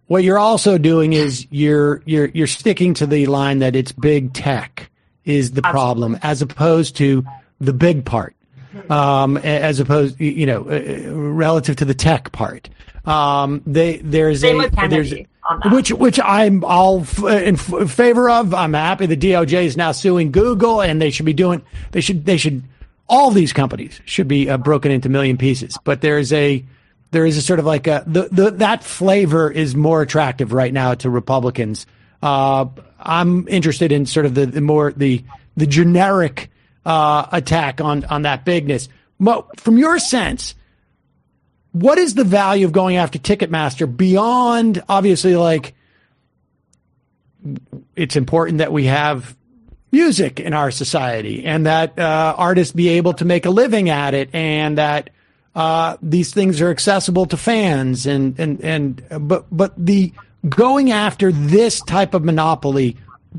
what you're also doing is you're you're you're sticking to the line that it's big tech is the problem, as opposed to the big part, um, as opposed, you know, uh, relative to the tech part. Um, they there's Same a with Kennedy there's on that. which which I'm all f- in f- favor of. I'm happy the D O J is now suing Google, and they should be doing they should they should all these companies should be uh, broken into million pieces. But there's a there is a sort of like a the, the that flavor is more attractive right now to Republicans. Uh, I'm interested in sort of the, the more the the generic uh, attack on on that bigness. Mo, from your sense, what is the value of going after Ticketmaster beyond, obviously, like, it's important that we have music in our society and that uh, artists be able to make a living at it, and that uh, these things are accessible to fans, and, and, and, but, but the going after this type of monopoly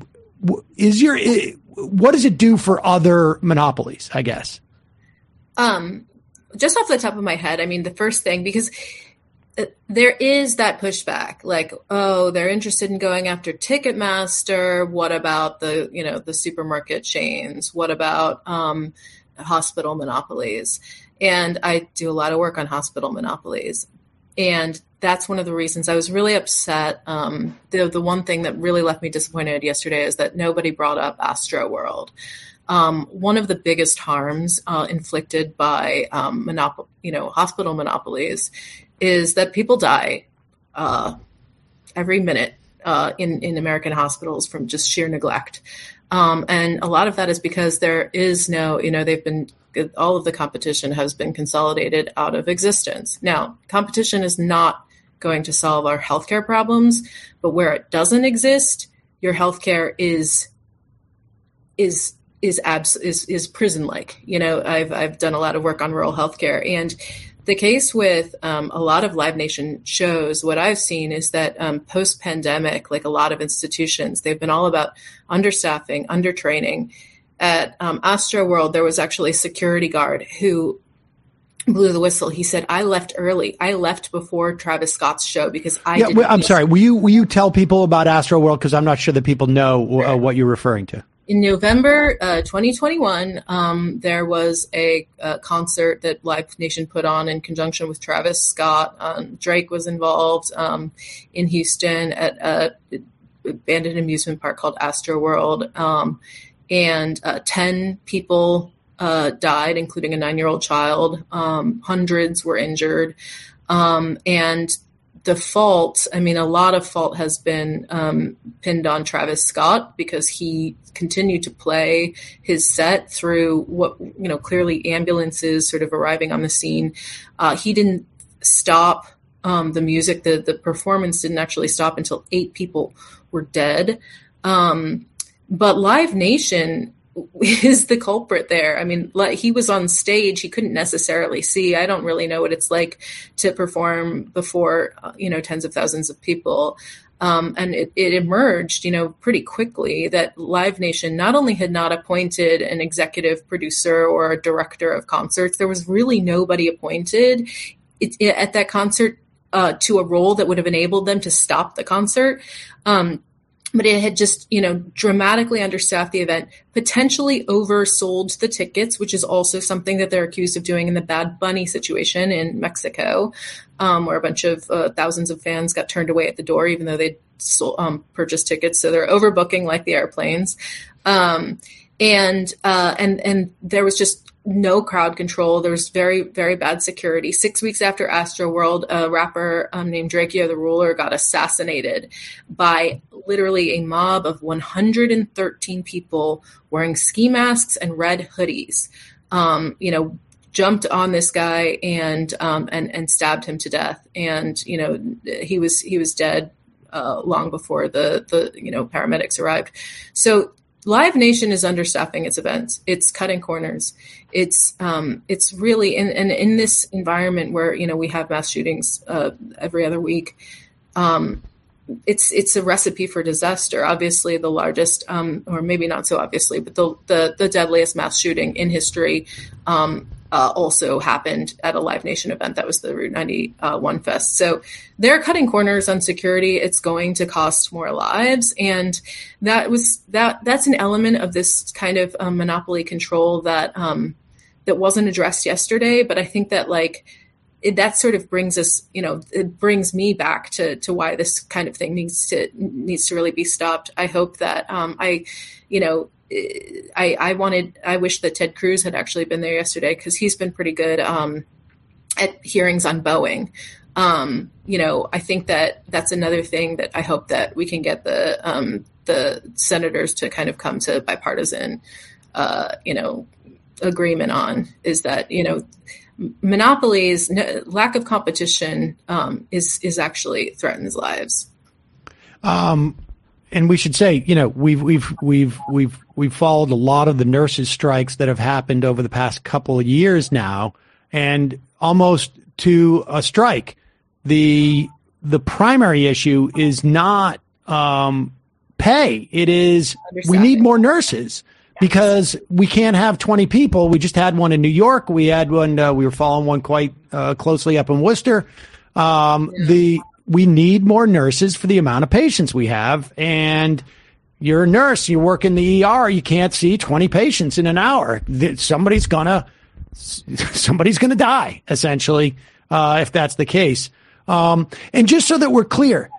is your, what does it do for other monopolies, I guess? Um, just off the top of my head, I mean, the first thing, because there is that pushback, like, oh, they're interested in going after Ticketmaster. What about the, you know, the supermarket chains? What about um, hospital monopolies? And I do a lot of work on hospital monopolies. And that's one of the reasons I was really upset. Um, the, the one thing that really left me disappointed yesterday is that nobody brought up Astroworld. Um, one of the biggest harms uh, inflicted by um, monop- you know, hospital monopolies is that people die uh, every minute uh, in, in American hospitals from just sheer neglect. Um, and a lot of that is because there is no, you know, they've been, all of the competition has been consolidated out of existence. Now, competition is not going to solve our healthcare problems, but where it doesn't exist, your healthcare is, is, is abs is, is prison-like. You know, I've, I've done a lot of work on rural healthcare, and the case with um, a lot of Live Nation shows, what I've seen is that um, post-pandemic, like a lot of institutions, they've been all about understaffing, undertraining. At um, Astroworld, there was actually a security guard who blew the whistle. He said, I left early. I left before Travis Scott's show because I yeah, didn't I'm sorry. Will you, will you tell people about Astroworld? Because I'm not sure that people know uh, what you're referring to. In November uh, twenty twenty-one, um, there was a, a concert that Live Nation put on in conjunction with Travis Scott. Um, Drake was involved um, in Houston at a abandoned amusement park called Astroworld. Um, and uh, ten people uh, died, including a nine-year-old child. Um, hundreds were injured. Um, and the fault, I mean, a lot of fault has been um, pinned on Travis Scott because he continued to play his set through what, you know, clearly ambulances sort of arriving on the scene. Uh, he didn't stop um, the music. The, the performance didn't actually stop until eight people were dead. Um, but Live Nation is the culprit there. I mean, he was on stage. He couldn't necessarily see. I don't really know what it's like to perform before, you know, tens of thousands of people. Um, and it, it emerged, you know, pretty quickly that Live Nation not only had not appointed an executive producer or a director of concerts, there was really nobody appointed it, it, at that concert uh, to a role that would have enabled them to stop the concert. Um, But it had just, you know, dramatically understaffed the event, potentially oversold the tickets, which is also something that they're accused of doing in the Bad Bunny situation in Mexico, um, where a bunch of uh, thousands of fans got turned away at the door, even though they'd sold, um, purchased tickets. So they're overbooking like the airplanes. Um, and, uh, and, and there was just no crowd control. There was very, very bad security. Six weeks after Astroworld, a rapper um, named Drakeo the Ruler got assassinated by literally a mob of one hundred thirteen people wearing ski masks and red hoodies. Um, you know, jumped on this guy and um, and and stabbed him to death. And you know, he was he was dead uh, long before the the you know paramedics arrived. So Live Nation is understaffing its events. It's cutting corners. It's um, it's really in, in in this environment where you know we have mass shootings uh, every other week. Um, it's it's a recipe for disaster. Obviously, the largest, um, or maybe not so obviously, but the the, the deadliest mass shooting in history um, uh, also happened at a Live Nation event. That was the Route ninety-one Fest. So they're cutting corners on security. It's going to cost more lives. And that was that. That's an element of this kind of um, monopoly control that um, that wasn't addressed yesterday. But I think that like it, that sort of brings us, you know, it brings me back to to why this kind of thing needs to needs to really be stopped. I hope that um, I, you know. I, I wanted, I wish that Ted Cruz had actually been there yesterday because he's been pretty good um, at hearings on Boeing. Um, you know, I think that that's another thing that I hope that we can get the um, the senators to kind of come to bipartisan, uh, you know, agreement on is that, you know, monopolies, no, lack of competition um, is is actually threatens lives. Um. And we should say, you know, we've we've we've we've we've followed a lot of the nurses' strikes that have happened over the past couple of years now, and almost to a strike, the the primary issue is not um, pay. It is we need more nurses because we can't have twenty people. We just had one in New York. We had one. Uh, we were following one quite uh, closely up in Worcester. Um, yeah. The We need more nurses for the amount of patients we have. And you're a nurse, you work in the E R, you can't see twenty patients in an hour. Somebody's gonna, somebody's gonna die, essentially, uh, if that's the case. Um, and just so that we're clear,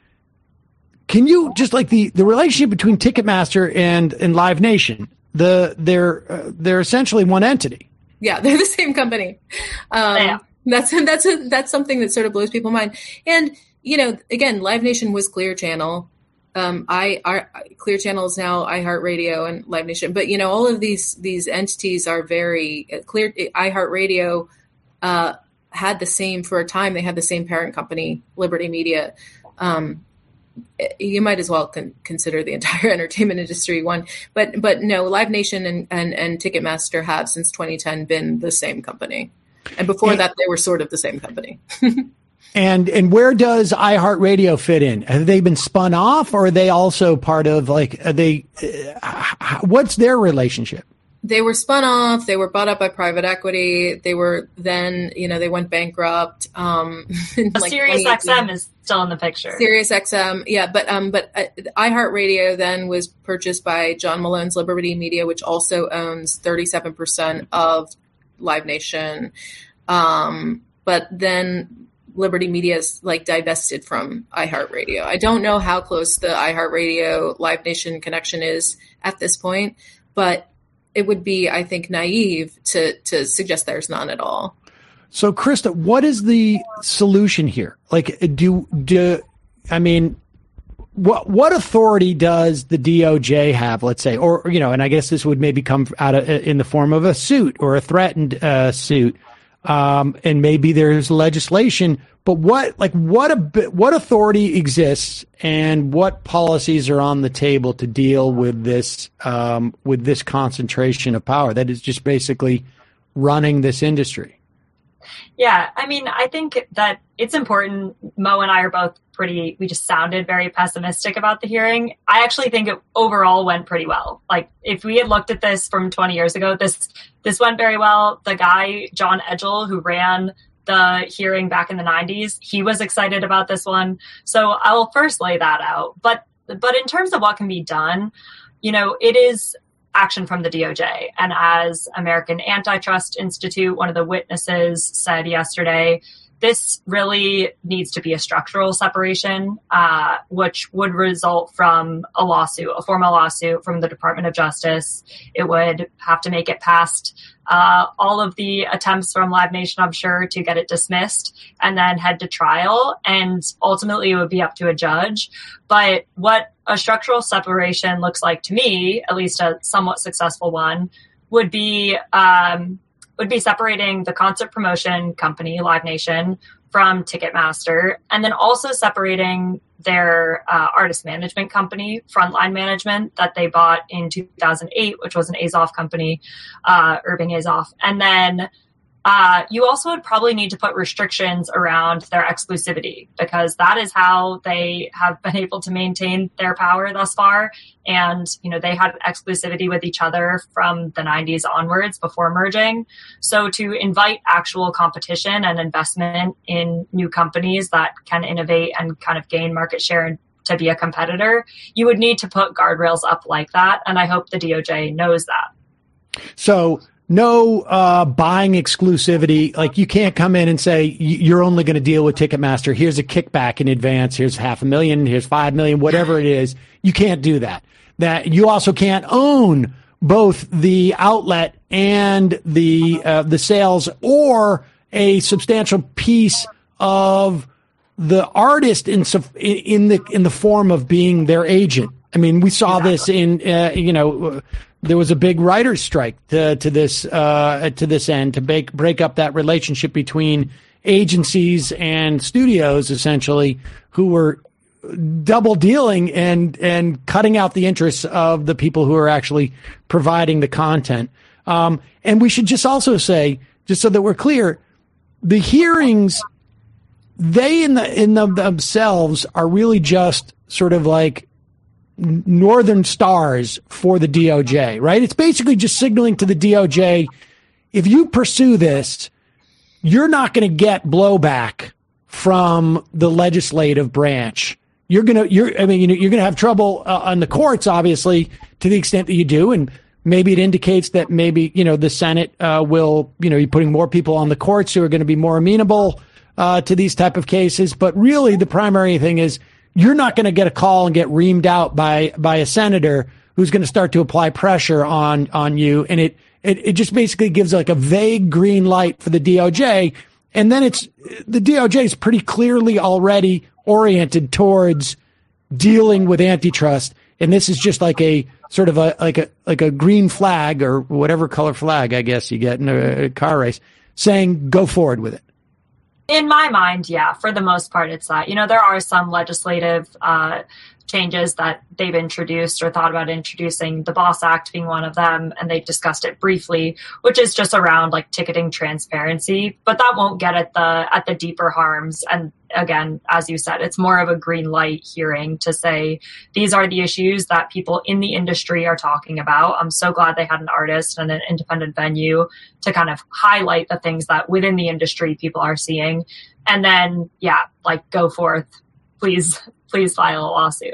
can you just like the, the relationship between Ticketmaster and, and Live Nation, the, they're, uh, they're essentially one entity. Yeah, they're the same company. Um, yeah. That's, that's, a, that's something that sort of blows people's mind. And, you know, again, Live Nation was Clear Channel. Um, I our Clear Channel is now iHeartRadio and Live Nation. But you know, all of these these entities are very uh, clear. iHeartRadio uh, had the same for a time. They had the same parent company, Liberty Media. Um, you might as well con- consider the entire entertainment industry one. But but no, Live Nation and and, and Ticketmaster have since twenty ten been the same company, and before that they were sort of the same company. And and where does iHeartRadio fit in? Have they been spun off, or are they also part of like are they? Uh, what's their relationship? They were spun off. They were bought up by private equity. They were then, you know, they went bankrupt. Um, like Sirius X M is still in the picture. Sirius X M, yeah, but um, but uh, iHeartRadio then was purchased by John Malone's Liberty Media, which also owns thirty-seven percent of Live Nation. Um, but then Liberty Media is like divested from iHeartRadio. I don't know how close the iHeartRadio Live Nation connection is at this point, but it would be, I think, naive to to suggest there's none at all. So, Krista, what is the solution here? Like, do do I mean, what what authority does the D O J have? Let's say, or you know, and I guess this would maybe come out of, in the form of a suit or a threatened uh, suit. Um, and maybe there's legislation, but what, like, what a what authority exists and what policies are on the table to deal with this, um, with this concentration of power that is just basically running this industry? Yeah, I mean, I think that it's important. Mo and I are both pretty, we just sounded very pessimistic about the hearing. I actually think it overall went pretty well. Like, if we had looked at this from twenty years ago, this this went very well. The guy, John Edgell, who ran the hearing back in the nineties, he was excited about this one. So I will first lay that out. But but in terms of what can be done, you know, it is action from the D O J. And as American Antitrust Institute, one of the witnesses said yesterday, this really needs to be a structural separation, uh, which would result from a lawsuit, a formal lawsuit from the Department of Justice. It would have to make it past uh, all of the attempts from Live Nation, I'm sure, to get it dismissed and then head to trial. And ultimately, it would be up to a judge. But what a structural separation looks like to me, at least a somewhat successful one, would be um, would be separating the concert promotion company, Live Nation, from Ticketmaster, and then also separating their uh, artist management company, Frontline Management, that they bought in two thousand eight, which was an Azoff company, uh, Irving Azoff, and then Uh, you also would probably need to put restrictions around their exclusivity, because that is how they have been able to maintain their power thus far. And, you know, they had exclusivity with each other from the nineties onwards before merging. So to invite actual competition and investment in new companies that can innovate and kind of gain market share and to be a competitor, you would need to put guardrails up like that. And I hope the D O J knows that. So no uh, buying exclusivity. Like, you can't come in and say you're only going to deal with Ticketmaster. Here's a kickback in advance. Here's half a million. Here's five million, whatever it is. You can't do that. That you also can't own both the outlet and the uh, the sales, or a substantial piece of the artist in in the in the form of being their agent. I mean, we saw exactly. this in uh, you know. There was a big writer's strike to, to this uh, to this end to break break up that relationship between agencies and studios, essentially, who were double dealing and and cutting out the interests of the people who are actually providing the content. Um, and we should just also say, just so that we're clear, the hearings, they in the in the, themselves are really just sort of like northern stars for the D O J, right? It's basically just signaling to the D O J, if you pursue this, you're not going to get blowback from the legislative branch. You're going to, you're, I mean, you know, you're going to have trouble uh, on the courts, obviously, to the extent that you do. And maybe it indicates that maybe, you know, the Senate uh, will, you know, you're putting more people on the courts who are going to be more amenable uh, to these type of cases. But really, the primary thing is, you're not going to get a call and get reamed out by by a senator who's going to start to apply pressure on on you. And it, it, it just basically gives like a vague green light for the D O J. And then it's the D O J is pretty clearly already oriented towards dealing with antitrust. And this is just like a sort of a like a like a green flag, or whatever color flag, I guess, you get in a, a car race, saying go forward with it. In my mind, yeah, for the most part, it's that. You know, there are some legislative uh, changes that they've introduced or thought about introducing, the BOSS Act being one of them, and they've discussed it briefly, which is just around like ticketing transparency. But that won't get at the at the deeper harms. And again, as you said, it's more of a green light hearing to say these are the issues that people in the industry are talking about. I'm so glad they had an artist and an independent venue to kind of highlight the things that within the industry people are seeing. And then, yeah, like go forth, please, please file a lawsuit.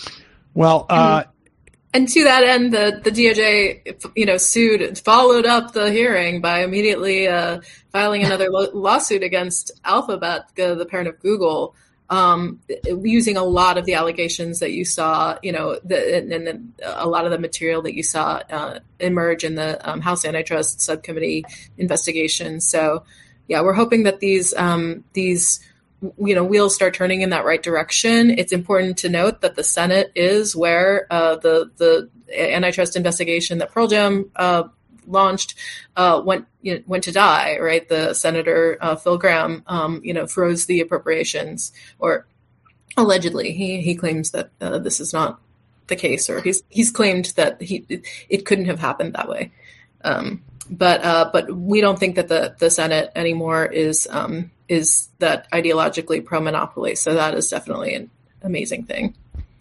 Well, uh, and to that end, the, the D O J, you know, sued, followed up the hearing by immediately uh, filing another lo- lawsuit against Alphabet, the, the parent of Google, um, using a lot of the allegations that you saw, you know, the, and, and a lot of the material that you saw uh, emerge in the um, House Antitrust Subcommittee investigation. So, yeah, we're hoping that these um, these you know, wheels start turning in that right direction. It's important to note that the Senate is where uh, the the antitrust investigation that Pearl Jam uh, launched uh, went you know, went to die. Right, the Senator uh, Phil Gramm, um, you know, froze the appropriations, or allegedly he he claims that uh, this is not the case, or he's he's claimed that he it couldn't have happened that way. Um, but uh, but we don't think that the the Senate anymore is. Um, is that ideologically pro-monopoly. So that is definitely an amazing thing.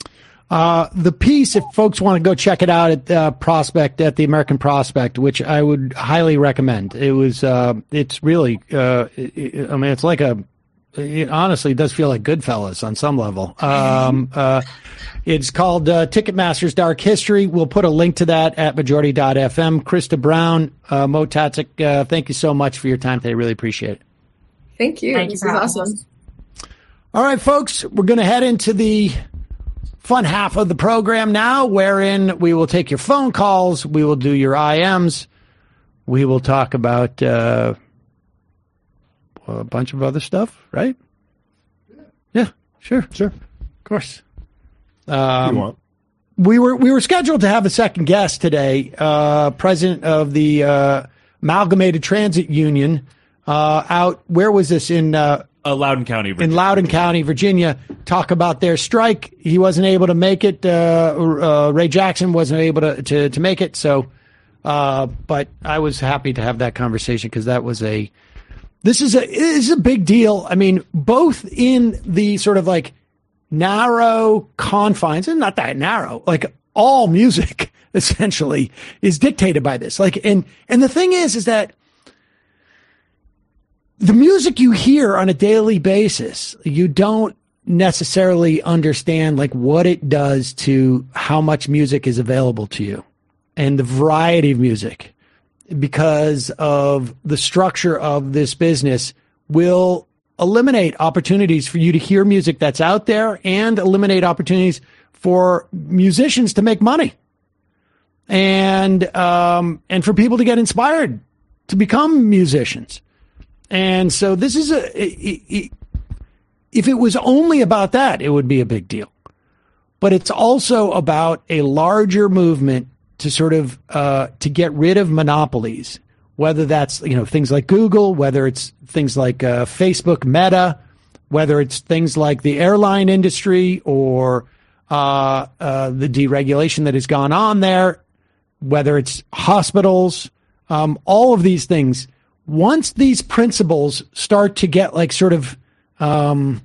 Uh, the piece, if folks want to go check it out at uh, Prospect, at the American Prospect, which I would highly recommend. It was, uh, it's really, uh, it, I mean, it's like a, it honestly does feel like Goodfellas on some level. Um, uh, it's called uh, Ticketmaster's Dark History. We'll put a link to that at majority dot f m. Krista Brown, uh, Mo Tatzik, uh, thank you so much for your time today. Really appreciate it. Thank you. Thank this you is awesome. us. All right, folks, we're going to head into the fun half of the program now, wherein we will take your phone calls. We will do your I Ms. We will talk about uh, a bunch of other stuff, right? Yeah, sure. Sure. Of course. Um, you want. We were we were scheduled to have a second guest today, uh, president of the uh, Amalgamated Transit Union, uh, out, where was this, in uh, uh, Loudoun County, Virginia. In Loudoun County, Virginia, talk about their strike. He wasn't able to make it. Uh, uh, Ray Jackson wasn't able to, to, to make it. So Uh, but I was happy to have that conversation because that was a, this is a, this is a big deal. I mean, both in the sort of like narrow confines, and not that narrow, like all music essentially is dictated by this. Like, and, and the thing is, is that the music you hear on a daily basis, you don't necessarily understand like what it does to how much music is available to you and the variety of music, because of the structure of this business will eliminate opportunities for you to hear music that's out there and eliminate opportunities for musicians to make money and, um, and for people to get inspired to become musicians. And so this is a, it, it, if it was only about that, it would be a big deal. But it's also about a larger movement to sort of, uh, to get rid of monopolies, whether that's, you know, things like Google, whether it's things like, uh, Facebook, Meta, whether it's things like the airline industry or, uh, uh, the deregulation that has gone on there, whether it's hospitals, um, all of these things. Once these principles start to get like sort of um,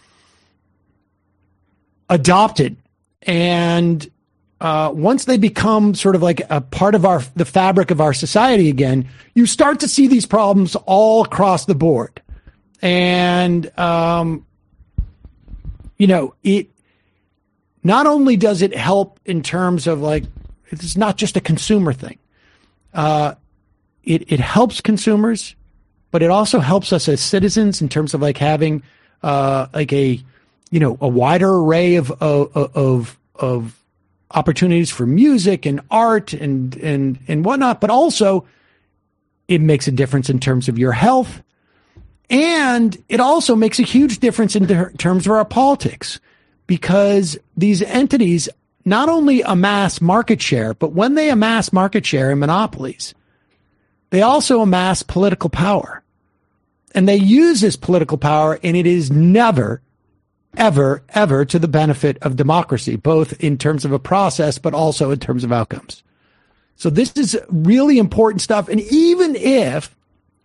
adopted, and uh, once they become sort of like a part of our the fabric of our society again, you start to see these problems all across the board. And um, you know, it not only does it help in terms of like it's not just a consumer thing. Uh, It, it helps consumers, but it also helps us as citizens in terms of like having uh, like a, you know, a wider array of, of, of, of opportunities for music and art and, and, and whatnot. But also it makes a difference in terms of your health. And it also makes a huge difference in ter- terms of our politics, because these entities not only amass market share, but when they amass market share in monopolies, they also amass political power, and they use this political power, and it is never, ever, ever to the benefit of democracy, both in terms of a process, but also in terms of outcomes. So this is really important stuff. And even if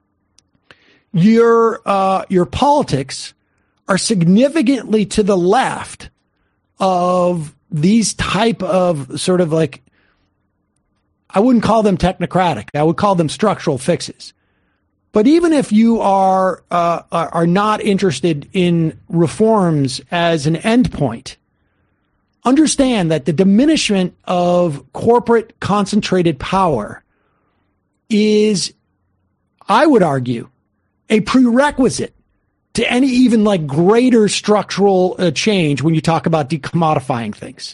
your, uh, your politics are significantly to the left of these type of sort of like, I wouldn't call them technocratic. I would call them structural fixes. But even if you are uh, are not interested in reforms as an endpoint, understand that the diminishment of corporate concentrated power is, I would argue, a prerequisite to any even like greater structural uh, change when you talk about decommodifying things.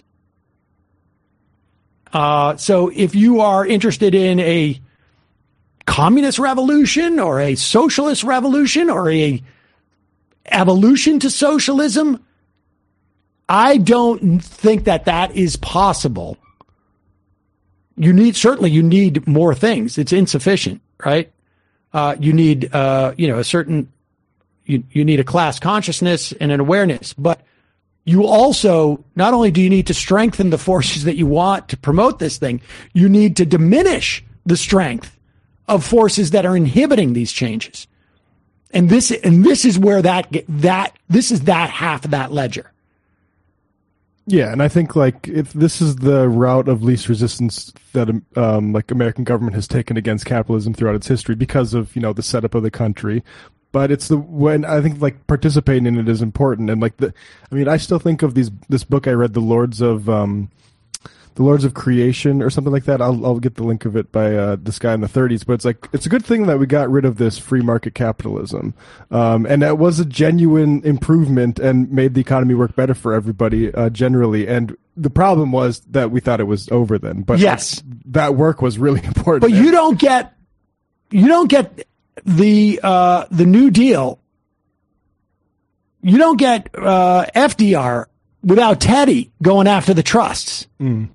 Uh, so if you are interested in a communist revolution or a socialist revolution or a evolution to socialism, I don't think that that is possible. You need, certainly you need more things. It's insufficient, right? Uh, you need, uh, you know, a certain, you, you need a class consciousness and an awareness, but you also, not only do you need to strengthen the forces that you want to promote this thing, you need to diminish the strength of forces that are inhibiting these changes. And this, and this is where that, that, this is that half of that ledger. Yeah, and I think like if this is the route of least resistance that um, like American government has taken against capitalism throughout its history because of, you know, the setup of the country. But it's the when I think like participating in it is important, and like the I mean I still think of these this book I read, the Lords of um, the Lords of Creation or something like that. I'll I'll get the link of it by uh, this guy in the thirties. But it's like it's a good thing that we got rid of this free market capitalism, um, and that was a genuine improvement and made the economy work better for everybody uh, generally. And the problem was that we thought it was over then. But yes, uh, that work was really important. But you don't get you don't get. The uh, the New Deal, you don't get uh, F D R without Teddy going after the trusts. Mm.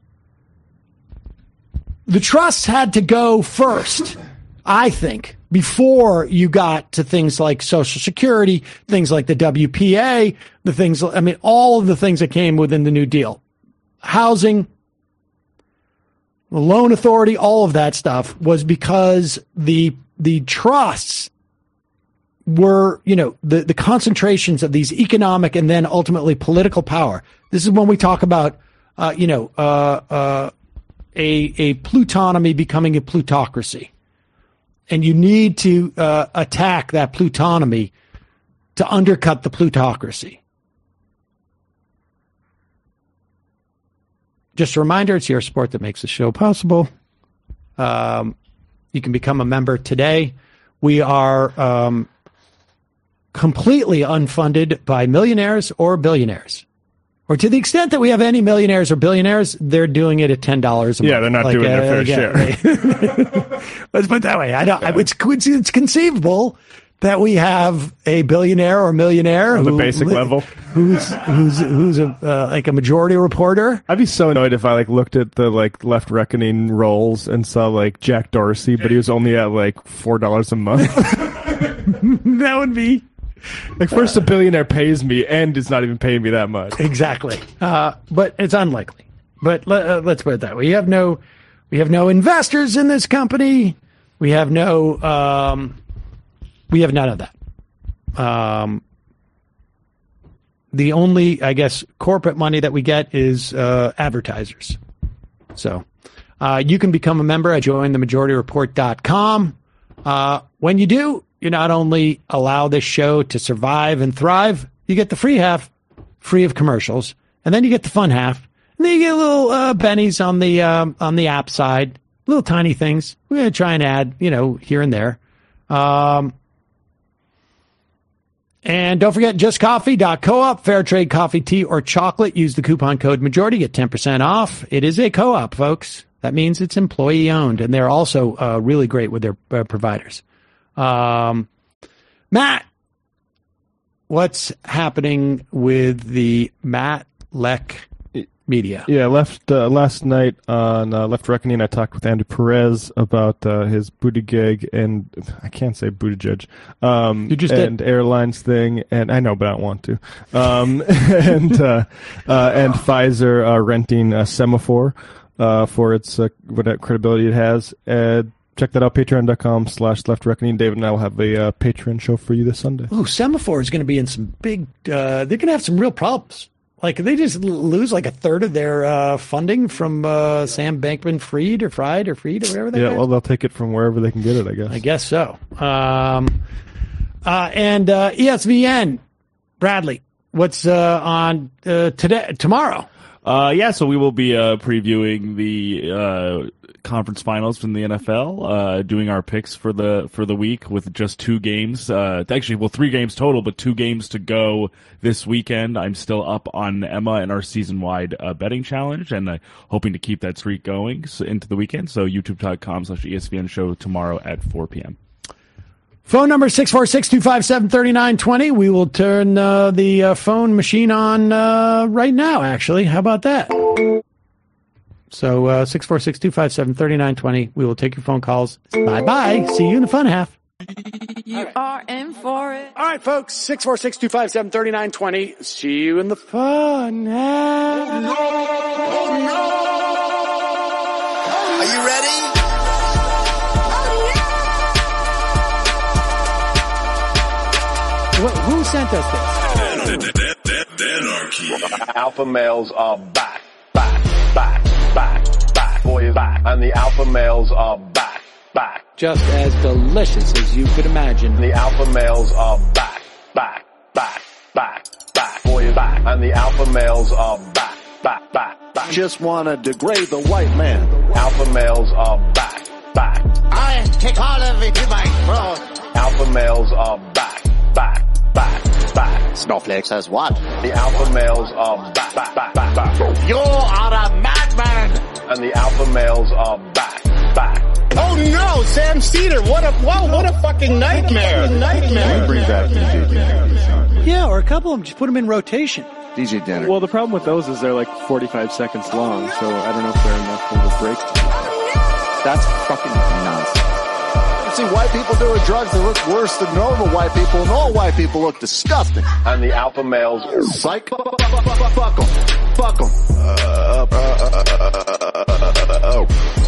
The trusts had to go first, I think, before you got to things like Social Security, things like the W P A, the things, I mean, all of the things that came within the New Deal. Housing. the loan authority, all of that stuff was because the the trusts were, you know, the, the concentrations of these economic and then ultimately political power. This is when we talk about, uh, you know, uh, uh, a, a plutonomy becoming a plutocracy. And you need to uh, attack that plutonomy to undercut the plutocracy. Just a reminder, it's your support that makes the show possible. Um, you can become a member today. We are um, completely unfunded by millionaires or billionaires. Or to the extent that we have any millionaires or billionaires, they're doing it at ten dollars a month. Yeah, they're not like, doing uh, their fair yeah, share. Let's put it that way. I don't, it's, it's conceivable that we have a billionaire or millionaire on the who, basic level, who's who's who's a uh, like a majority reporter. I'd be so annoyed if I like looked at the like Left Reckoning rolls and saw like Jack Dorsey, but he was only at like four dollars a month. That would be like first a billionaire pays me and is not even paying me that much. Exactly, uh, but it's unlikely. But let, uh, let's put it that way. We have no we have no investors in this company. We have no. Um, We have none of that. Um, the only, I guess, corporate money that we get is uh, advertisers. So uh, you can become a member at join the majority report dot com. Uh, when you do, you not only allow this show to survive and thrive, you get the free half, free of commercials, and then you get the fun half, and then you get little uh, bennies on the um, on the app side, little tiny things. We're going to try and add, you know, here and there. Um, And don't forget, just coffee dot coop, fair trade coffee, tea, or chocolate. Use the coupon code majority, get ten percent off. It is a co-op, folks. That means it's employee owned, and they're also uh, really great with their uh, providers. Um, Matt, what's happening with the Matt Lech media? Yeah, left uh, last night on uh, Left Reckoning, I talked with Andrew Perez about uh, his Buttigieg and I can't say Buttigieg, um, you just and did. airlines thing, and I know, but I don't want to. Um, and uh, uh, and Pfizer uh, renting a Semaphore uh, for its uh, what credibility it has. Uh, check that out, patreon dot com slash Left Reckoning. David and I will have a uh, Patreon show for you this Sunday. Ooh, Semaphore is going to be in some big. Uh, they're going to have some real problems. Like, they just lose like a third of their uh, funding from uh, Sam Bankman-Fried or Fried or Fried or whatever they Yeah, got. well, they'll take it from wherever they can get it, I guess. I guess so. Um, uh, and uh, E S V N, Bradley, what's uh, on uh, today, tomorrow? Uh, yeah, so we will be uh, previewing the uh, conference finals from the N F L, uh, doing our picks for the for the week with just two games. Uh, actually, well, three games total, but two games to go this weekend. I'm still up on Emma and our season-wide uh, betting challenge, and uh, hoping to keep that streak going into the weekend. So youtube dot com slash E S V N show tomorrow at four p.m. Phone number six four six, two five seven, three nine two zero. We will turn uh, the uh, phone machine on uh, right now, actually. How about that? So uh, six four six, two five seven, three nine two zero. We will take your phone calls. Bye-bye. See you in the fun half. You are in for it. All right, folks. six four six, two five seven, three nine two zero. See you in the fun half. Oh, no. Oh, no. Are you ready? Who sent us this? Anarchy. Alpha males are back, back, back, back, back. Boy is back. And the alpha males are back, back. Just as delicious as you could imagine. The alpha males are back, back, back, back, back. Boy is back. And the alpha males are back, back, back, back. Just wanna degrade the white man. Alpha males are back, back. I take all of it to my throat. Alpha males are back, back, back, back. Snowflakes has what? The alpha males are back, back, back, back, back. You are a madman. And the alpha males are back, back. Oh no, Sam Cedar, what a, wow, what a fucking nightmare. Nightmare. Bring back D J Denner. Yeah, or a couple of them, just put them in rotation. D J Denner. Well, the problem with those is they're like forty-five seconds long, so I don't know if they're enough of a break. That's fucking nonsense. You see white people doing drugs that look worse than normal white people, and all white people look disgusting. And the alpha males, psych, fuck them, fuck them. Uh, uh, uh, uh, uh, uh, uh, uh, uh, uh.